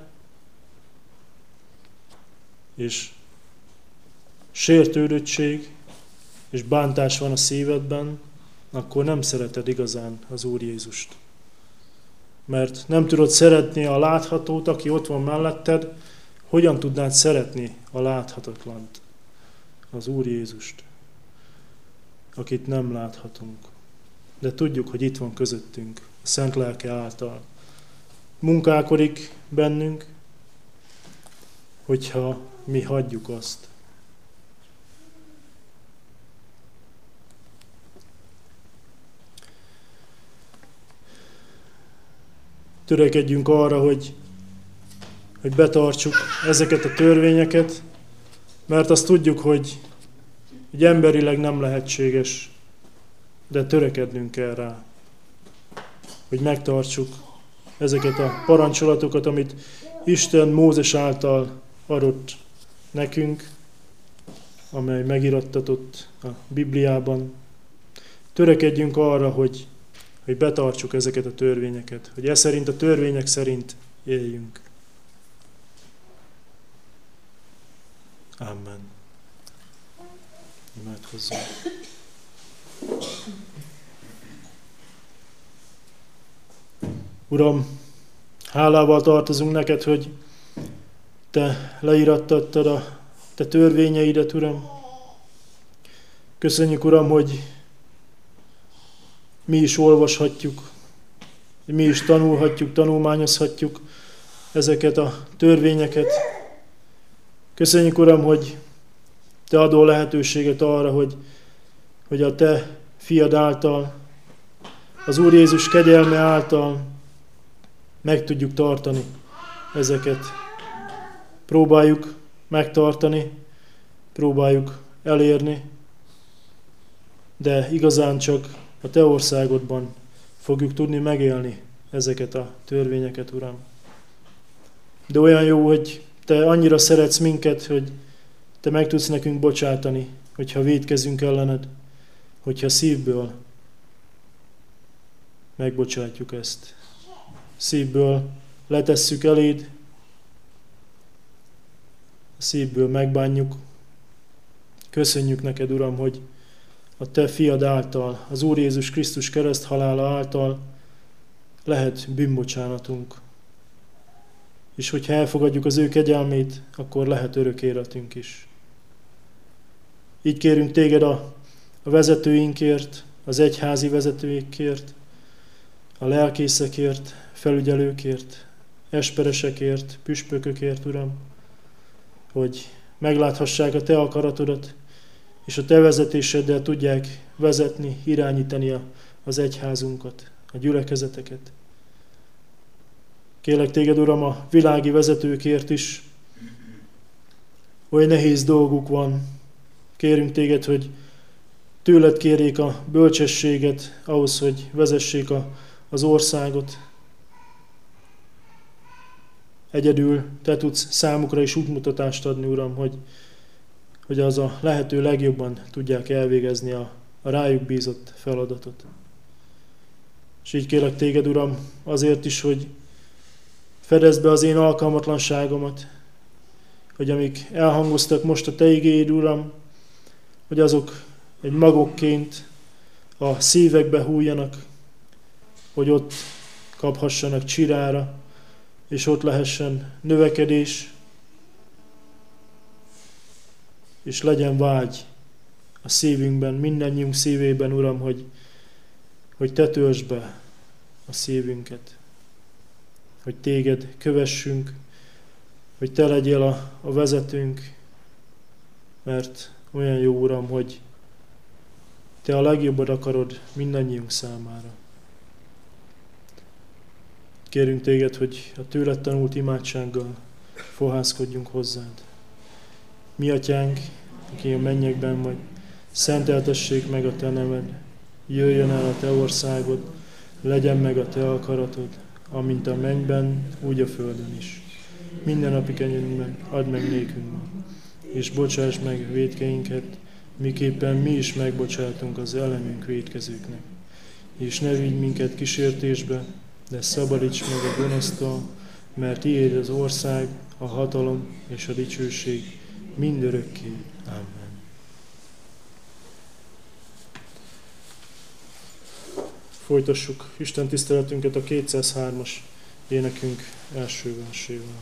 és sértődöttség, és bántás van a szívedben, akkor nem szereted igazán az Úr Jézust. Mert nem tudod szeretni a láthatót, aki ott van melletted, hogyan tudnád szeretni a láthatatlant, az Úr Jézust, akit nem láthatunk. De tudjuk, hogy itt van közöttünk, a Szent Lelke által. Munkálkodik bennünk, hogyha mi hagyjuk azt. Törekedjünk arra, hogy betartsuk ezeket a törvényeket, mert azt tudjuk, hogy emberileg nem lehetséges, de törekednünk kell rá, hogy megtartsuk ezeket a parancsolatokat, amit Isten Mózes által adott nekünk, amely megirattatott a Bibliában. Törekedjünk arra, hogy betartsuk ezeket a törvényeket, hogy szerint a törvények szerint éljünk. Amen. Imádkozzunk. Uram, hálával tartozunk neked, hogy te leírattattad a te törvényeidet, Uram. Köszönjük, Uram, hogy mi is olvashatjuk, mi is tanulhatjuk, tanulmányozhatjuk ezeket a törvényeket. Köszönjük, Uram, hogy te adol lehetőséget arra, hogy a te fiad által, az Úr Jézus kegyelme által meg tudjuk tartani ezeket. Próbáljuk megtartani, próbáljuk elérni, de igazán csak a te országodban fogjuk tudni megélni ezeket a törvényeket, Uram. De olyan jó, hogy te annyira szeretsz minket, hogy te meg tudsz nekünk bocsátani, hogyha vétkezünk ellened, hogyha szívből megbocsátjuk ezt. Szívből letesszük eléd, szívből megbánjuk. Köszönjük neked, Uram, hogy a te fiad által, az Úr Jézus Krisztus kereszthalála által lehet bűnbocsánatunk. És hogyha elfogadjuk az ő kegyelmét, akkor lehet örök életünk is. Így kérünk téged a vezetőinkért, az egyházi vezetőinkért, a lelkészekért, felügyelőkért, esperesekért, püspökökért, Uram, hogy megláthassák a te akaratodat, és a te vezetéseddel tudják vezetni, irányítani az egyházunkat, a gyülekezeteket. Kérlek téged, Uram, a világi vezetőkért is, olyan nehéz dolguk van. Kérünk téged, hogy tőled kérjék a bölcsességet ahhoz, hogy vezessék az országot. Egyedül te tudsz számukra is útmutatást adni, Uram, hogy az a lehető legjobban tudják elvégezni a rájuk bízott feladatot. És így kérlek téged, Uram, azért is, hogy fedezd be az én alkalmatlanságomat, hogy amik elhangoztak most a te igéid, Uram, hogy azok egy magokként a szívekbe hújjanak, hogy ott kaphassanak csirára, és ott lehessen növekedés, és legyen vágy a szívünkben, mindannyiunk szívében, Uram, hogy te töltsd be a szívünket, hogy téged kövessünk, hogy te legyél a vezetőnk, mert olyan jó, Uram, hogy te a legjobbat akarod mindannyiunk számára. Kérünk téged, hogy a tőled tanult imádsággal fohászkodjunk hozzád. Mi atyánk, aki a mennyekben vagy, szenteltessék meg a te neved, jöjjön el a te országod, legyen meg a te akaratod, amint a mennyben, úgy a földön is. Mindennapi kenyerünkben add meg nékünk ma, és bocsáss meg vétkeinket, miképpen mi is megbocsátunk az ellenünk vétkezőknek. És ne vigy minket kísértésbe, de szabadíts meg a gonosztól, mert tiéd az ország, a hatalom és a dicsőség mindörökké. Amen. Folytassuk Isten tiszteletünket a 203-as énekünk első versével.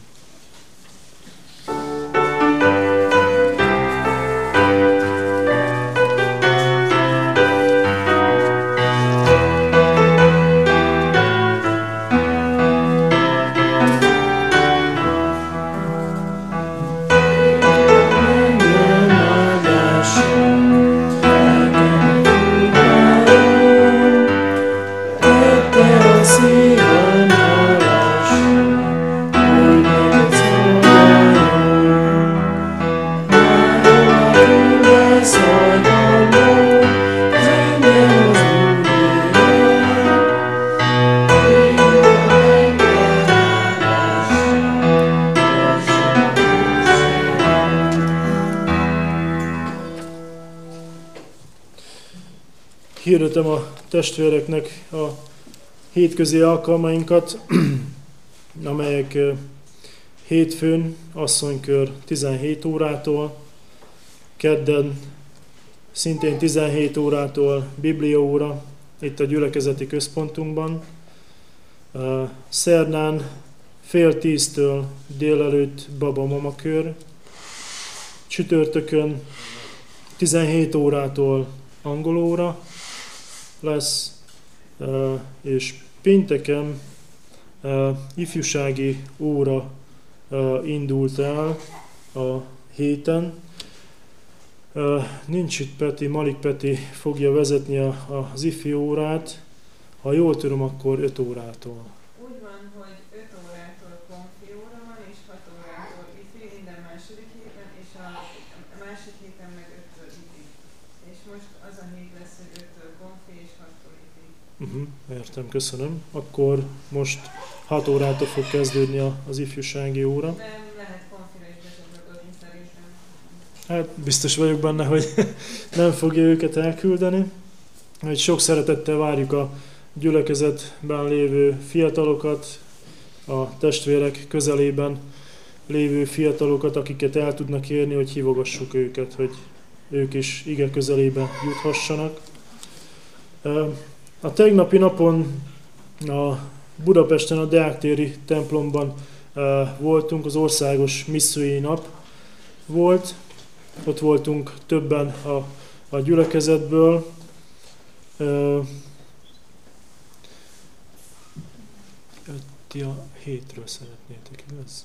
Hirdetem a testvéreknek a hétközi alkalmainkat, amelyek hétfőn asszonykör 17 órától, kedden szintén 17 órától bibliaóra itt a gyülekezeti központunkban, szerdán 9:30-től délelőtt baba-mama kör, csütörtökön 17 órától angolóra lesz, és pénteken ifjúsági óra indult el a héten. Nincs itt Peti, Malik Peti fogja vezetni az ifjú órát. Ha jól tudom, akkor 5 órától. Úgy van, hogy 5 órától konfi óra van, és 6 órától ifjú minden második héten, és a másik héten meg 5-től ifjú. És most az a hét lesz, hogy 5-től konfi és 6-tól ifjú. Értem, köszönöm. Akkor most 6 órától fog kezdődni az ifjúsági óra. Nem lehet konfira is becsatlakozni szerintem. Hát biztos vagyok benne, hogy nem fogja őket elküldeni. Hogy sok szeretettel várjuk a gyülekezetben lévő fiatalokat, a testvérek közelében lévő fiatalokat, akiket el tudnak érni, hogy hívogassuk őket, hogy ők is ige közelébe juthassanak. A tegnapi napon a Budapesten a Deák-téri templomban voltunk, az országos missziói nap volt. Ott voltunk többen a gyülekezetből. Ti a hétről szeretnétek, igaz?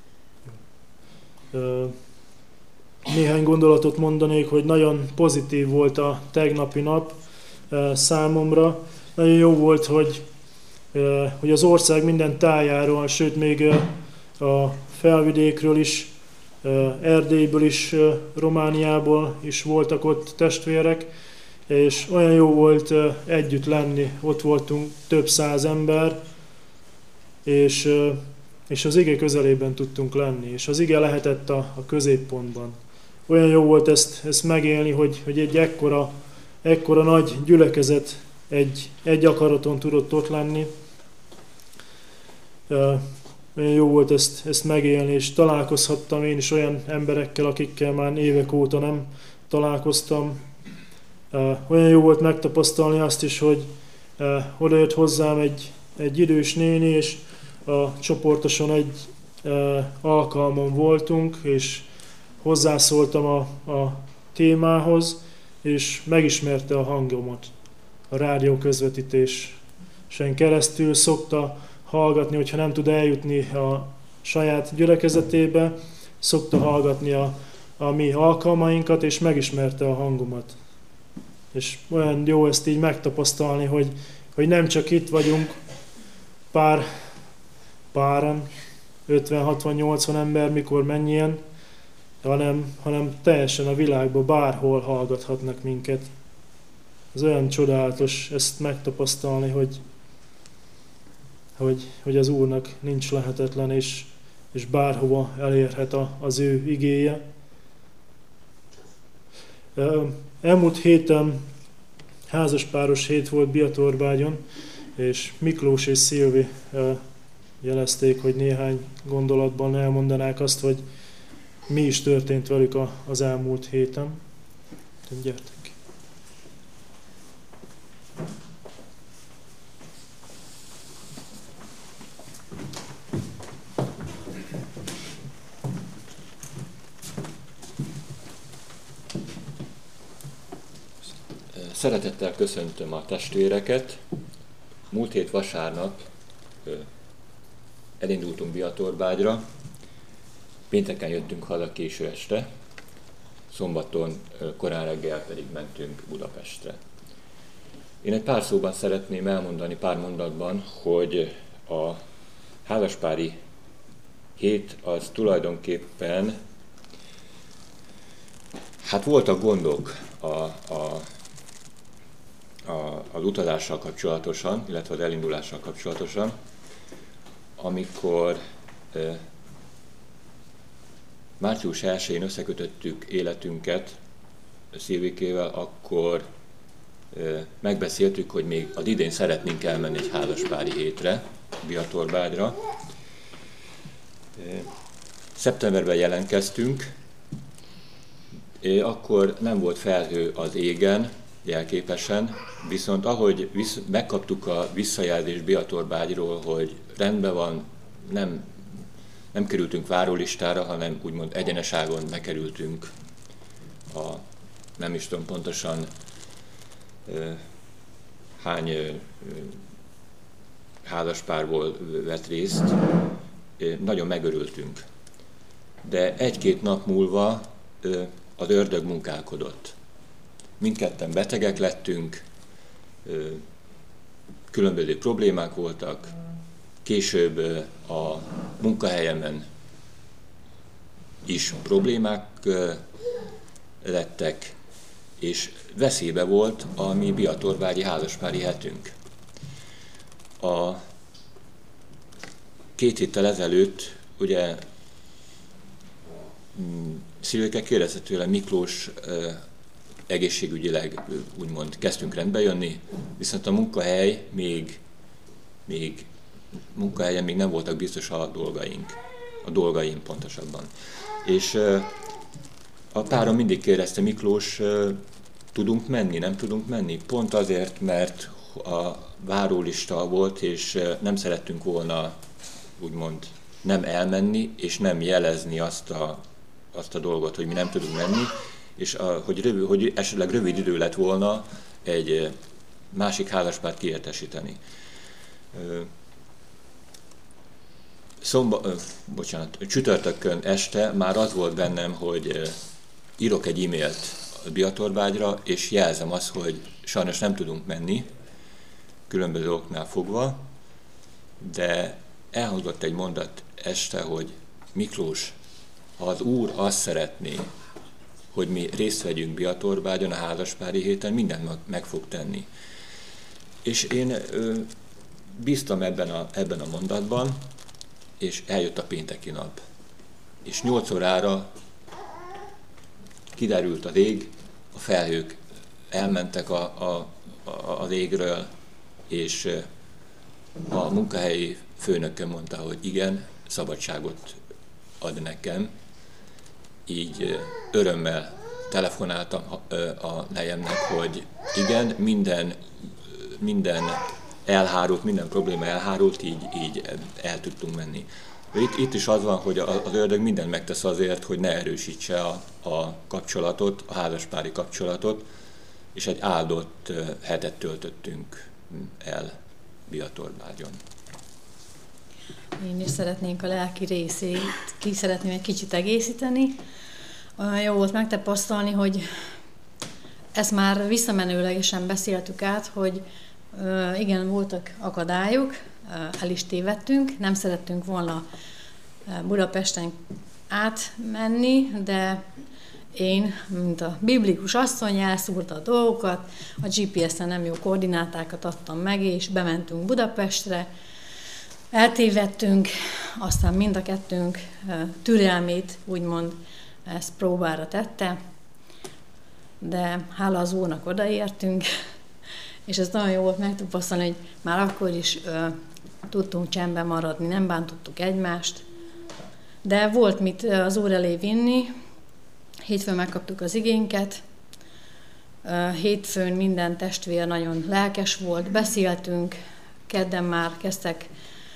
Néhány gondolatot mondanék, hogy nagyon pozitív volt a tegnapi nap számomra. Nagyon jó volt, hogy az ország minden tájáról, sőt még a felvidékről is, Erdélyből is, Romániából is voltak ott testvérek, és olyan jó volt együtt lenni, ott voltunk több száz ember, és az ige közelében tudtunk lenni, és az ige lehetett a középpontban. Olyan jó volt ezt megélni, hogy egy ekkora nagy gyülekezet egy akaraton tudott ott lenni. Olyan jó volt ezt megélni, és találkozhattam én is olyan emberekkel, akikkel már évek óta nem találkoztam. Olyan jó volt megtapasztalni azt is, hogy odajött hozzám egy idős néni, és csoportosan egy alkalmon voltunk, és hozzászóltam a témához, és megismerte a hangomat. A rádió közvetítésen keresztül szokta hallgatni, hogyha nem tud eljutni a saját gyülekezetébe, szokta hallgatni a mi alkalmainkat, és megismerte a hangomat. És olyan jó ezt így megtapasztalni, hogy nem csak itt vagyunk páran, 50-60-80 ember, mikor mennyien, hanem teljesen a világban bárhol hallgathatnak minket. Ez olyan csodálatos ezt megtapasztalni, hogy az Úrnak nincs lehetetlen, és bárhova elérhet az ő igéje. Elmúlt héten házaspáros hét volt Biatorbágyon, és Miklós és Szilvi jelezték, hogy néhány gondolatban elmondanák azt, hogy mi is történt velük az elmúlt héten. Gyertek! Szeretettel köszöntöm a testvéreket. Múlt hét vasárnap elindultunk Biatorbágyra, pénteken jöttünk haza késő este, szombaton korán reggel pedig mentünk Budapestre. Én egy pár szóban szeretném elmondani, pár mondatban, hogy a házaspári hét az tulajdonképpen, hát voltak gondok az utazással kapcsolatosan, illetve az elindulással kapcsolatosan, amikor március 1-én összekötöttük életünket Szilvikével, akkor megbeszéltük, hogy még az idén szeretnénk elmenni egy házaspári hétre, Biatorbágyra. Szeptemberben jelentkeztünk, akkor nem volt felhő az égen, jelképesen, viszont ahogy megkaptuk a visszajelzést Biatorbágyról, hogy rendben van, nem kerültünk várólistára, hanem úgymond egyeneságon bekerültünk nem is tudom pontosan hány házaspárból vett részt, nagyon megörültünk. De egy-két nap múlva az ördög munkálkodott. Mindketten betegek lettünk, különböző problémák voltak, később a munkahelyemen is problémák lettek, és veszélybe volt a mi biatorbágyi házaspári hetünk. A 2 héttel ezelőtt, ugye Szilvike kérdezte tőle, Miklós egészségügyileg úgymond kezdtünk rendbe jönni, viszont a munkahelyen még nem voltak biztos a dolgaim pontosabban. És a párom mindig kérdezte, Miklós, tudunk menni, nem tudunk menni? Pont azért, mert a várólista volt, és nem szerettünk volna úgymond nem elmenni, és nem jelezni azt a dolgot, hogy mi nem tudunk menni, és hogy esetleg rövid idő lett volna egy másik házaspárt kiértesíteni. Csütörtökön este már az volt bennem, hogy írok egy e-mailt a Biatorbágyra, és jelzem azt, hogy sajnos nem tudunk menni, különböző oknál fogva, de elhangzott egy mondat este, hogy Miklós, ha az Úr azt szeretné, hogy mi részt vegyünk Biatorbágyon a házaspári héten, mindent meg fog tenni. És én bíztam ebben a mondatban, és eljött a pénteki nap. És 8 órára kiderült az ég, a felhők elmentek az égről, és a munkahelyi főnököm mondta, hogy igen, szabadságot ad nekem. Így örömmel telefonáltam a nejemnek, hogy igen, minden elhárult, minden probléma elhárult, így el tudtunk menni. Itt is az van, hogy az ördög mindent megtesz azért, hogy ne erősítse a kapcsolatot, a házaspári kapcsolatot, és egy áldott hetet töltöttünk el Biatorbágyon. Én is szeretnénk a lelki részét, ki szeretném egy kicsit egészíteni. Olyan jó volt megtapasztalni, hogy ezt már visszamenőlegesen beszéltük át, hogy igen, voltak akadályok, el is tévedtünk, nem szerettünk volna Budapesten átmenni, de én, mint a biblikus asszony, elszúrta a dolgokat, a GPS-en nem jó koordinátákat adtam meg, és bementünk Budapestre. eltévedtünk, aztán mind a kettőnk türelmét úgymond ezt próbára tette, de hála az Úrnak odaértünk, és ez nagyon jó volt megtapasztalni, hogy már akkor is tudtunk csendben maradni, nem bántottuk egymást, de volt mit az Úr elé vinni. Hétfőn megkaptuk az igénket, hétfőn minden testvér nagyon lelkes volt, beszéltünk, kedden már kezdtek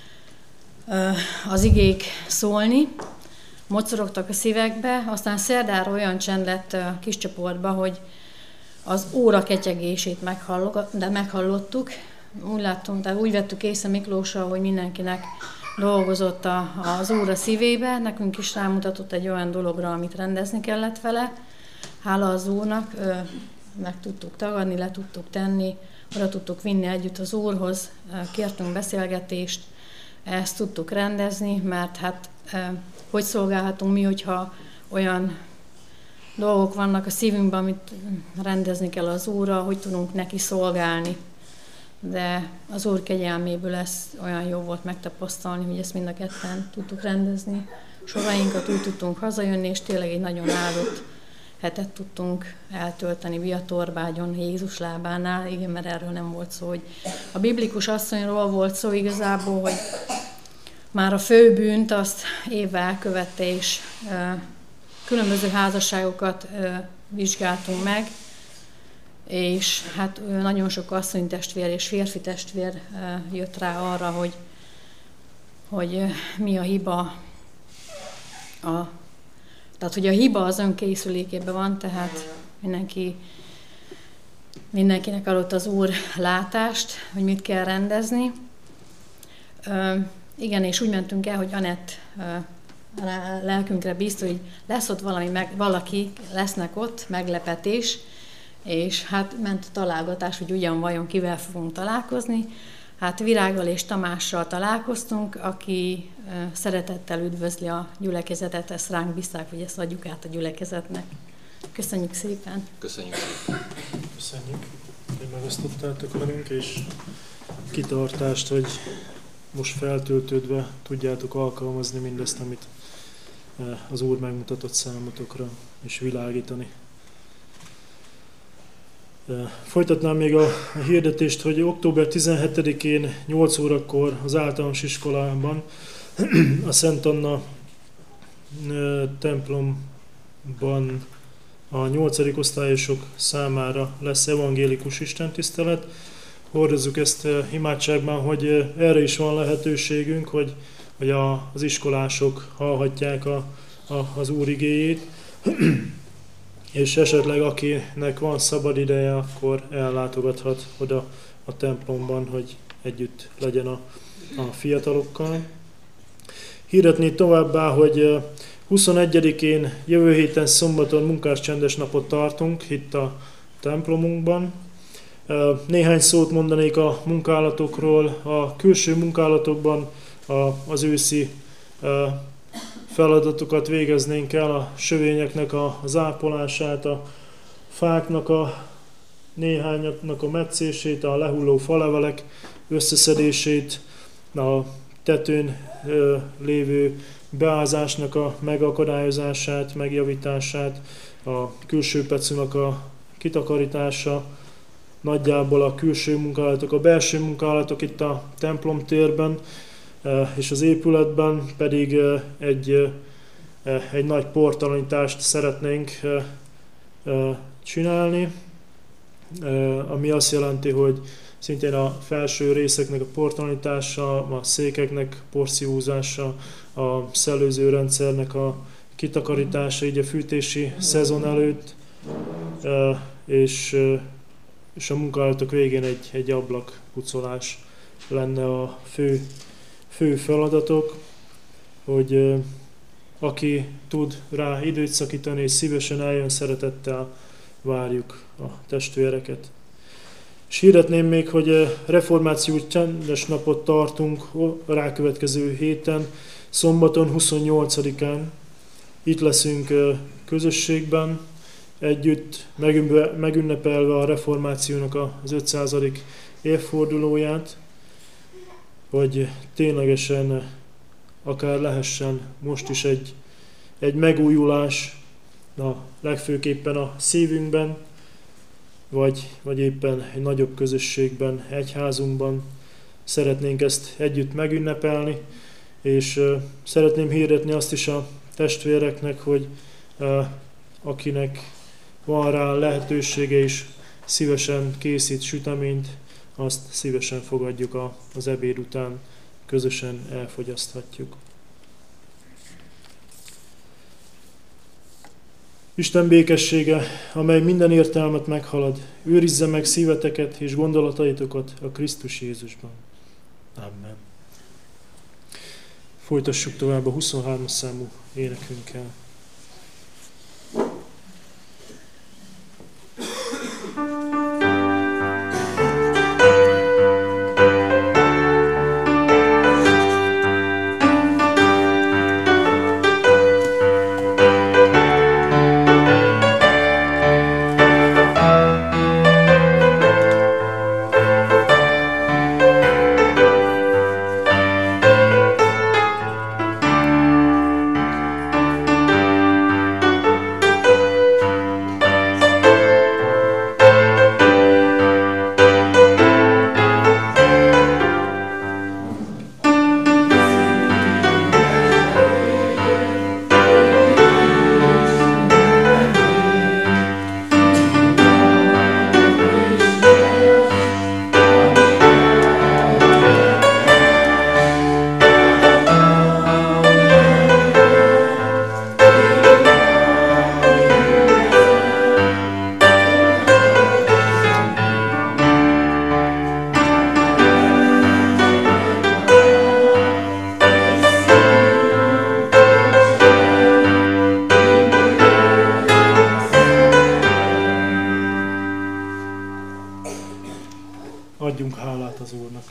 az igék szólni, mocorogtak a szívekbe, aztán szerdára olyan csend lett a kis csoportban, hogy az óra ketyegését meghallottuk. Úgy láttunk, tehát úgy vettük észre Miklóssal, hogy mindenkinek dolgozott az óra szívébe, nekünk is rámutatott egy olyan dologra, amit rendezni kellett vele. Hála az Úrnak, meg tudtuk tagadni, le tudtuk tenni, oda tudtuk vinni együtt az Úrhoz, kértünk beszélgetést, ezt tudtuk rendezni, mert hát hogy szolgálhatunk mi, hogyha olyan dolgok vannak a szívünkben, amit rendezni kell az Úrral, hogy tudunk neki szolgálni. De az Úr kegyelméből ez olyan jó volt megtapasztalni, hogy ezt mind a ketten tudtuk rendezni. Sorainkat úgy tudtunk hazajönni, és tényleg egy nagyon áldott hetet tudtunk eltölteni Biatorbágyon, Jézus lábánál. Igen, mert erről nem volt szó, hogy a biblikus asszonyról volt szó igazából, hogy már a főbűnt azt Éva elkövette, és különböző házasságokat vizsgáltunk meg, és hát nagyon sok asszonytestvér és férfi testvér jött rá arra, hogy mi a hiba. Tehát, hogy a hiba az önkészülékében van, tehát mindenkinek adott az Úr látást, hogy mit kell rendezni. Igen, és úgy mentünk el, hogy Anett lelkünkre bízta, hogy lesz ott valaki, lesznek ott, meglepetés, és hát ment a találgatás, hogy ugyan vajon kivel fogunk találkozni. Hát Virággal és Tamással találkoztunk, aki szeretettel üdvözli a gyülekezetet, ezt ránk bízták, hogy ezt adjuk át a gyülekezetnek. Köszönjük szépen! Köszönjük szépen! Köszönjük, hogy megosztottátok velünk, és kitartást, hogy most feltöltődve tudjátok alkalmazni mindezt, amit az Úr megmutatott számotokra, és világítani. Folytatnám még a hirdetést, hogy október 17-én 8 órakor az általános iskolában, a Szent Anna templomban a 8. osztályosok számára lesz evangélikus istentisztelet. Hordozzuk ezt imádságban, hogy erre is van lehetőségünk, hogy az iskolások hallhatják az Úr igéjét, és esetleg akinek van szabad ideje, akkor ellátogathat oda a templomban, hogy együtt legyen a fiatalokkal. Hirdetni továbbá, hogy 21-én jövő héten szombaton munkás csendes napot tartunk itt a templomunkban. Néhány szót mondanék a munkálatokról. A külső munkálatokban az őszi feladatokat végeznénk el, a sövényeknek az ápolását, a fáknak néhányaknak a metszését, a lehulló falevelek összeszedését, a tetőn lévő beázásnak a megakadályozását, megjavítását, a külső pecunak a kitakarítása, nagyjából a külső munkálatok, a belső munkálatok itt a templomtérben, és az épületben pedig egy nagy portalanítást szeretnénk csinálni, ami azt jelenti, hogy szintén a felső részeknek a portalanítása, a székeknek porszívózása, a szellőzőrendszernek a kitakarítása így a fűtési szezon előtt, és a munkálatok végén egy ablakpucolás lenne a fő feladatok, hogy aki tud rá időt szakítani és szívesen eljön, szeretettel várjuk a testvéreket. És hirdetném még, hogy reformációs csendes napot tartunk a rákövetkező héten, szombaton 28-án. Itt leszünk közösségben, együtt megünnepelve a reformációnak az 500. évfordulóját. hogy ténylegesen akár lehessen most is egy megújulás, legfőképpen a szívünkben, vagy éppen egy nagyobb közösségben, egyházunkban szeretnénk ezt együtt megünnepelni, és szeretném hirdetni azt is a testvéreknek, hogy akinek van rá lehetősége és szívesen készít süteményt, azt szívesen fogadjuk az ebéd után, közösen elfogyaszthatjuk. Isten békessége, amely minden értelmet meghalad, őrizze meg szíveteket és gondolataitokat a Krisztus Jézusban. Amen. Folytassuk tovább a 23. számú énekünkkel. Adjunk hálát az Úrnak.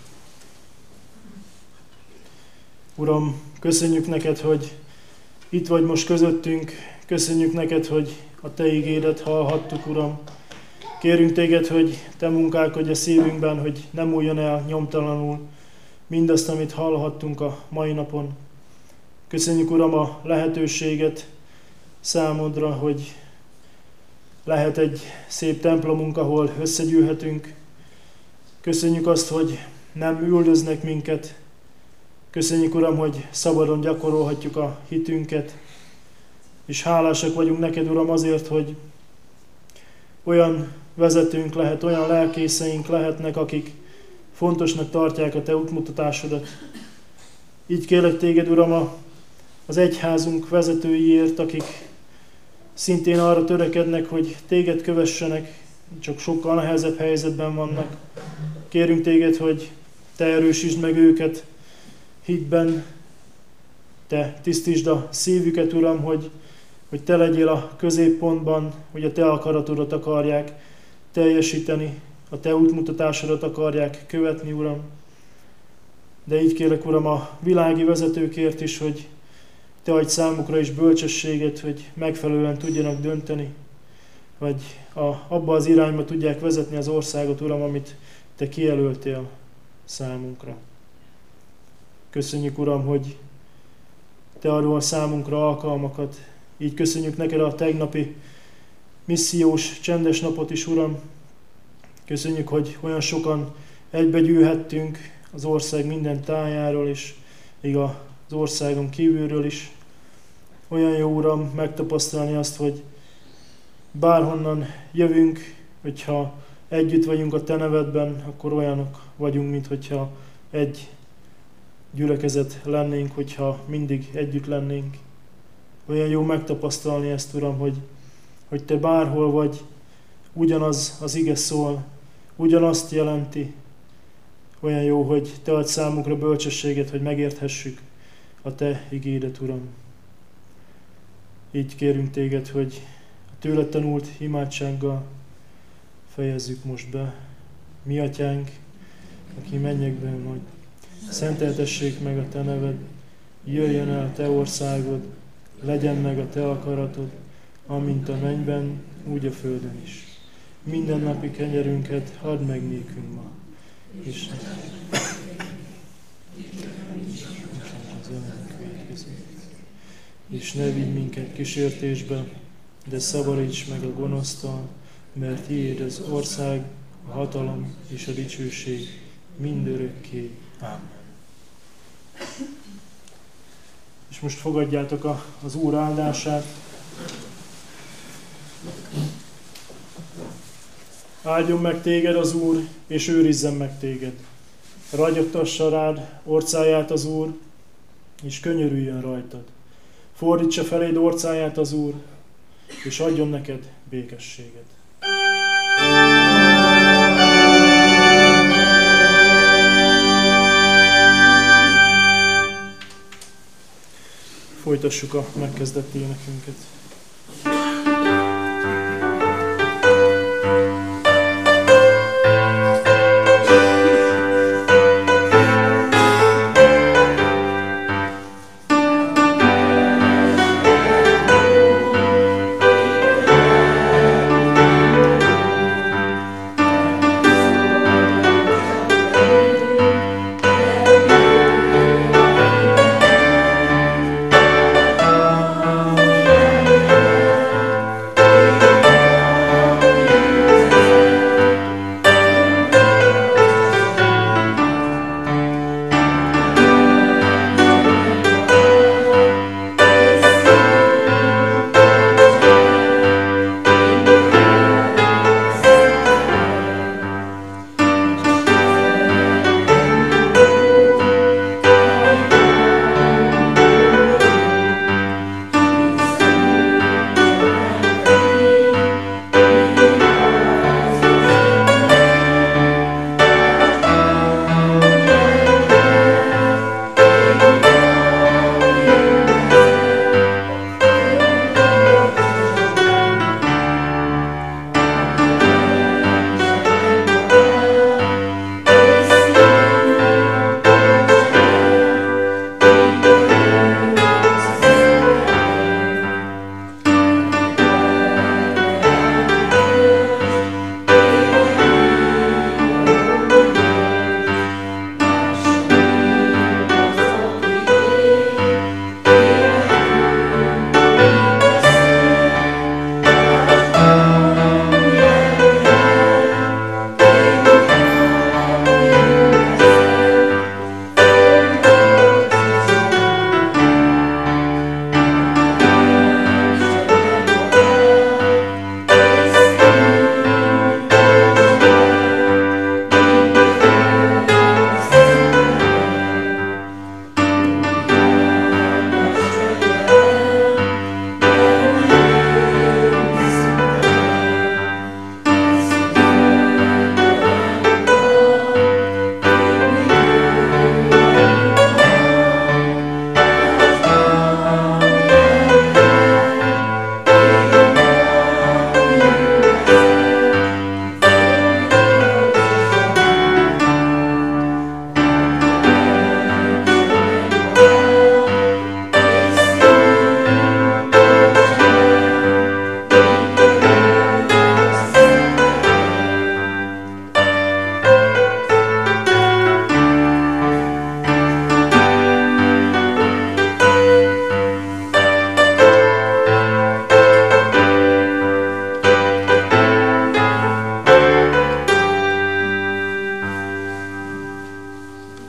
Uram, köszönjük neked, hogy itt vagy most közöttünk. Köszönjük neked, hogy a te igédet hallhattuk, Uram. Kérünk téged, hogy te munkálkodj a szívünkben, hogy ne múljon el nyomtalanul mindazt, amit hallhattunk a mai napon. Köszönjük, Uram, a lehetőséget számodra, hogy lehet egy szép templomunk, ahol összegyűlhetünk. Köszönjük azt, hogy nem üldöznek minket. Köszönjük, Uram, hogy szabadon gyakorolhatjuk a hitünket. És hálásak vagyunk neked, Uram, azért, hogy olyan vezetőnk lehet, olyan lelkészeink lehetnek, akik fontosnak tartják a te útmutatásodat. Így kérlek téged, Uram, az egyházunk vezetőiért, akik szintén arra törekednek, hogy téged kövessenek, csak sokkal nehezebb helyzetben vannak. Kérünk téged, hogy te erősítsd meg őket hitben, te tisztítsd a szívüket, Uram, hogy te legyél a középpontban, hogy a te akaratodat akarják teljesíteni, a te útmutatásodat akarják követni, Uram. De így kérlek, Uram, a világi vezetőkért is, hogy te adj számukra is bölcsességet, hogy megfelelően tudjanak dönteni, vagy abba az irányba tudják vezetni az országot, Uram, amit te kijelöltél számunkra. Köszönjük, Uram, hogy te adol számunkra alkalmakat. Így köszönjük neked a tegnapi missziós, csendes napot is, Uram. Köszönjük, hogy olyan sokan egybegyűlhettünk az ország minden tájáról, és még az országon kívülről is. Olyan jó, Uram, megtapasztalni azt, hogy bárhonnan jövünk, hogyha együtt vagyunk a te nevedben, akkor olyanok vagyunk, mint hogyha egy gyülekezet lennénk, hogyha mindig együtt lennénk. Olyan jó megtapasztalni ezt, Uram, hogy te bárhol vagy, ugyanaz az ige szól, ugyanazt jelenti. Olyan jó, hogy te adj számunkra bölcsességet, hogy megérthessük a te igédet, Uram. Így kérünk téged, hogy a tőled tanult imádsággal fejezzük most be. Mi atyánk, aki mennyekben vagy, szenteltessék meg a te neved, jöjjön el a te országod, legyen meg a te akaratod, amint a mennyben, úgy a földön is. Mindennapi kenyerünket add meg nékünk ma. És és ne vigy minket kísértésbe, de szabadíts meg a gonosztól, mert tiéd az ország, a hatalom és a dicsőség mindörökké. Ámen. És most fogadjátok az Úr áldását. Áldjon meg téged az Úr, és őrizzen meg téged. Ragyogtassa rád orcáját az Úr, és könyörüljön rajtad. Fordítsa feléd orcáját az Úr, és adjon neked békességet. Folytassuk a megkezdett énekünket.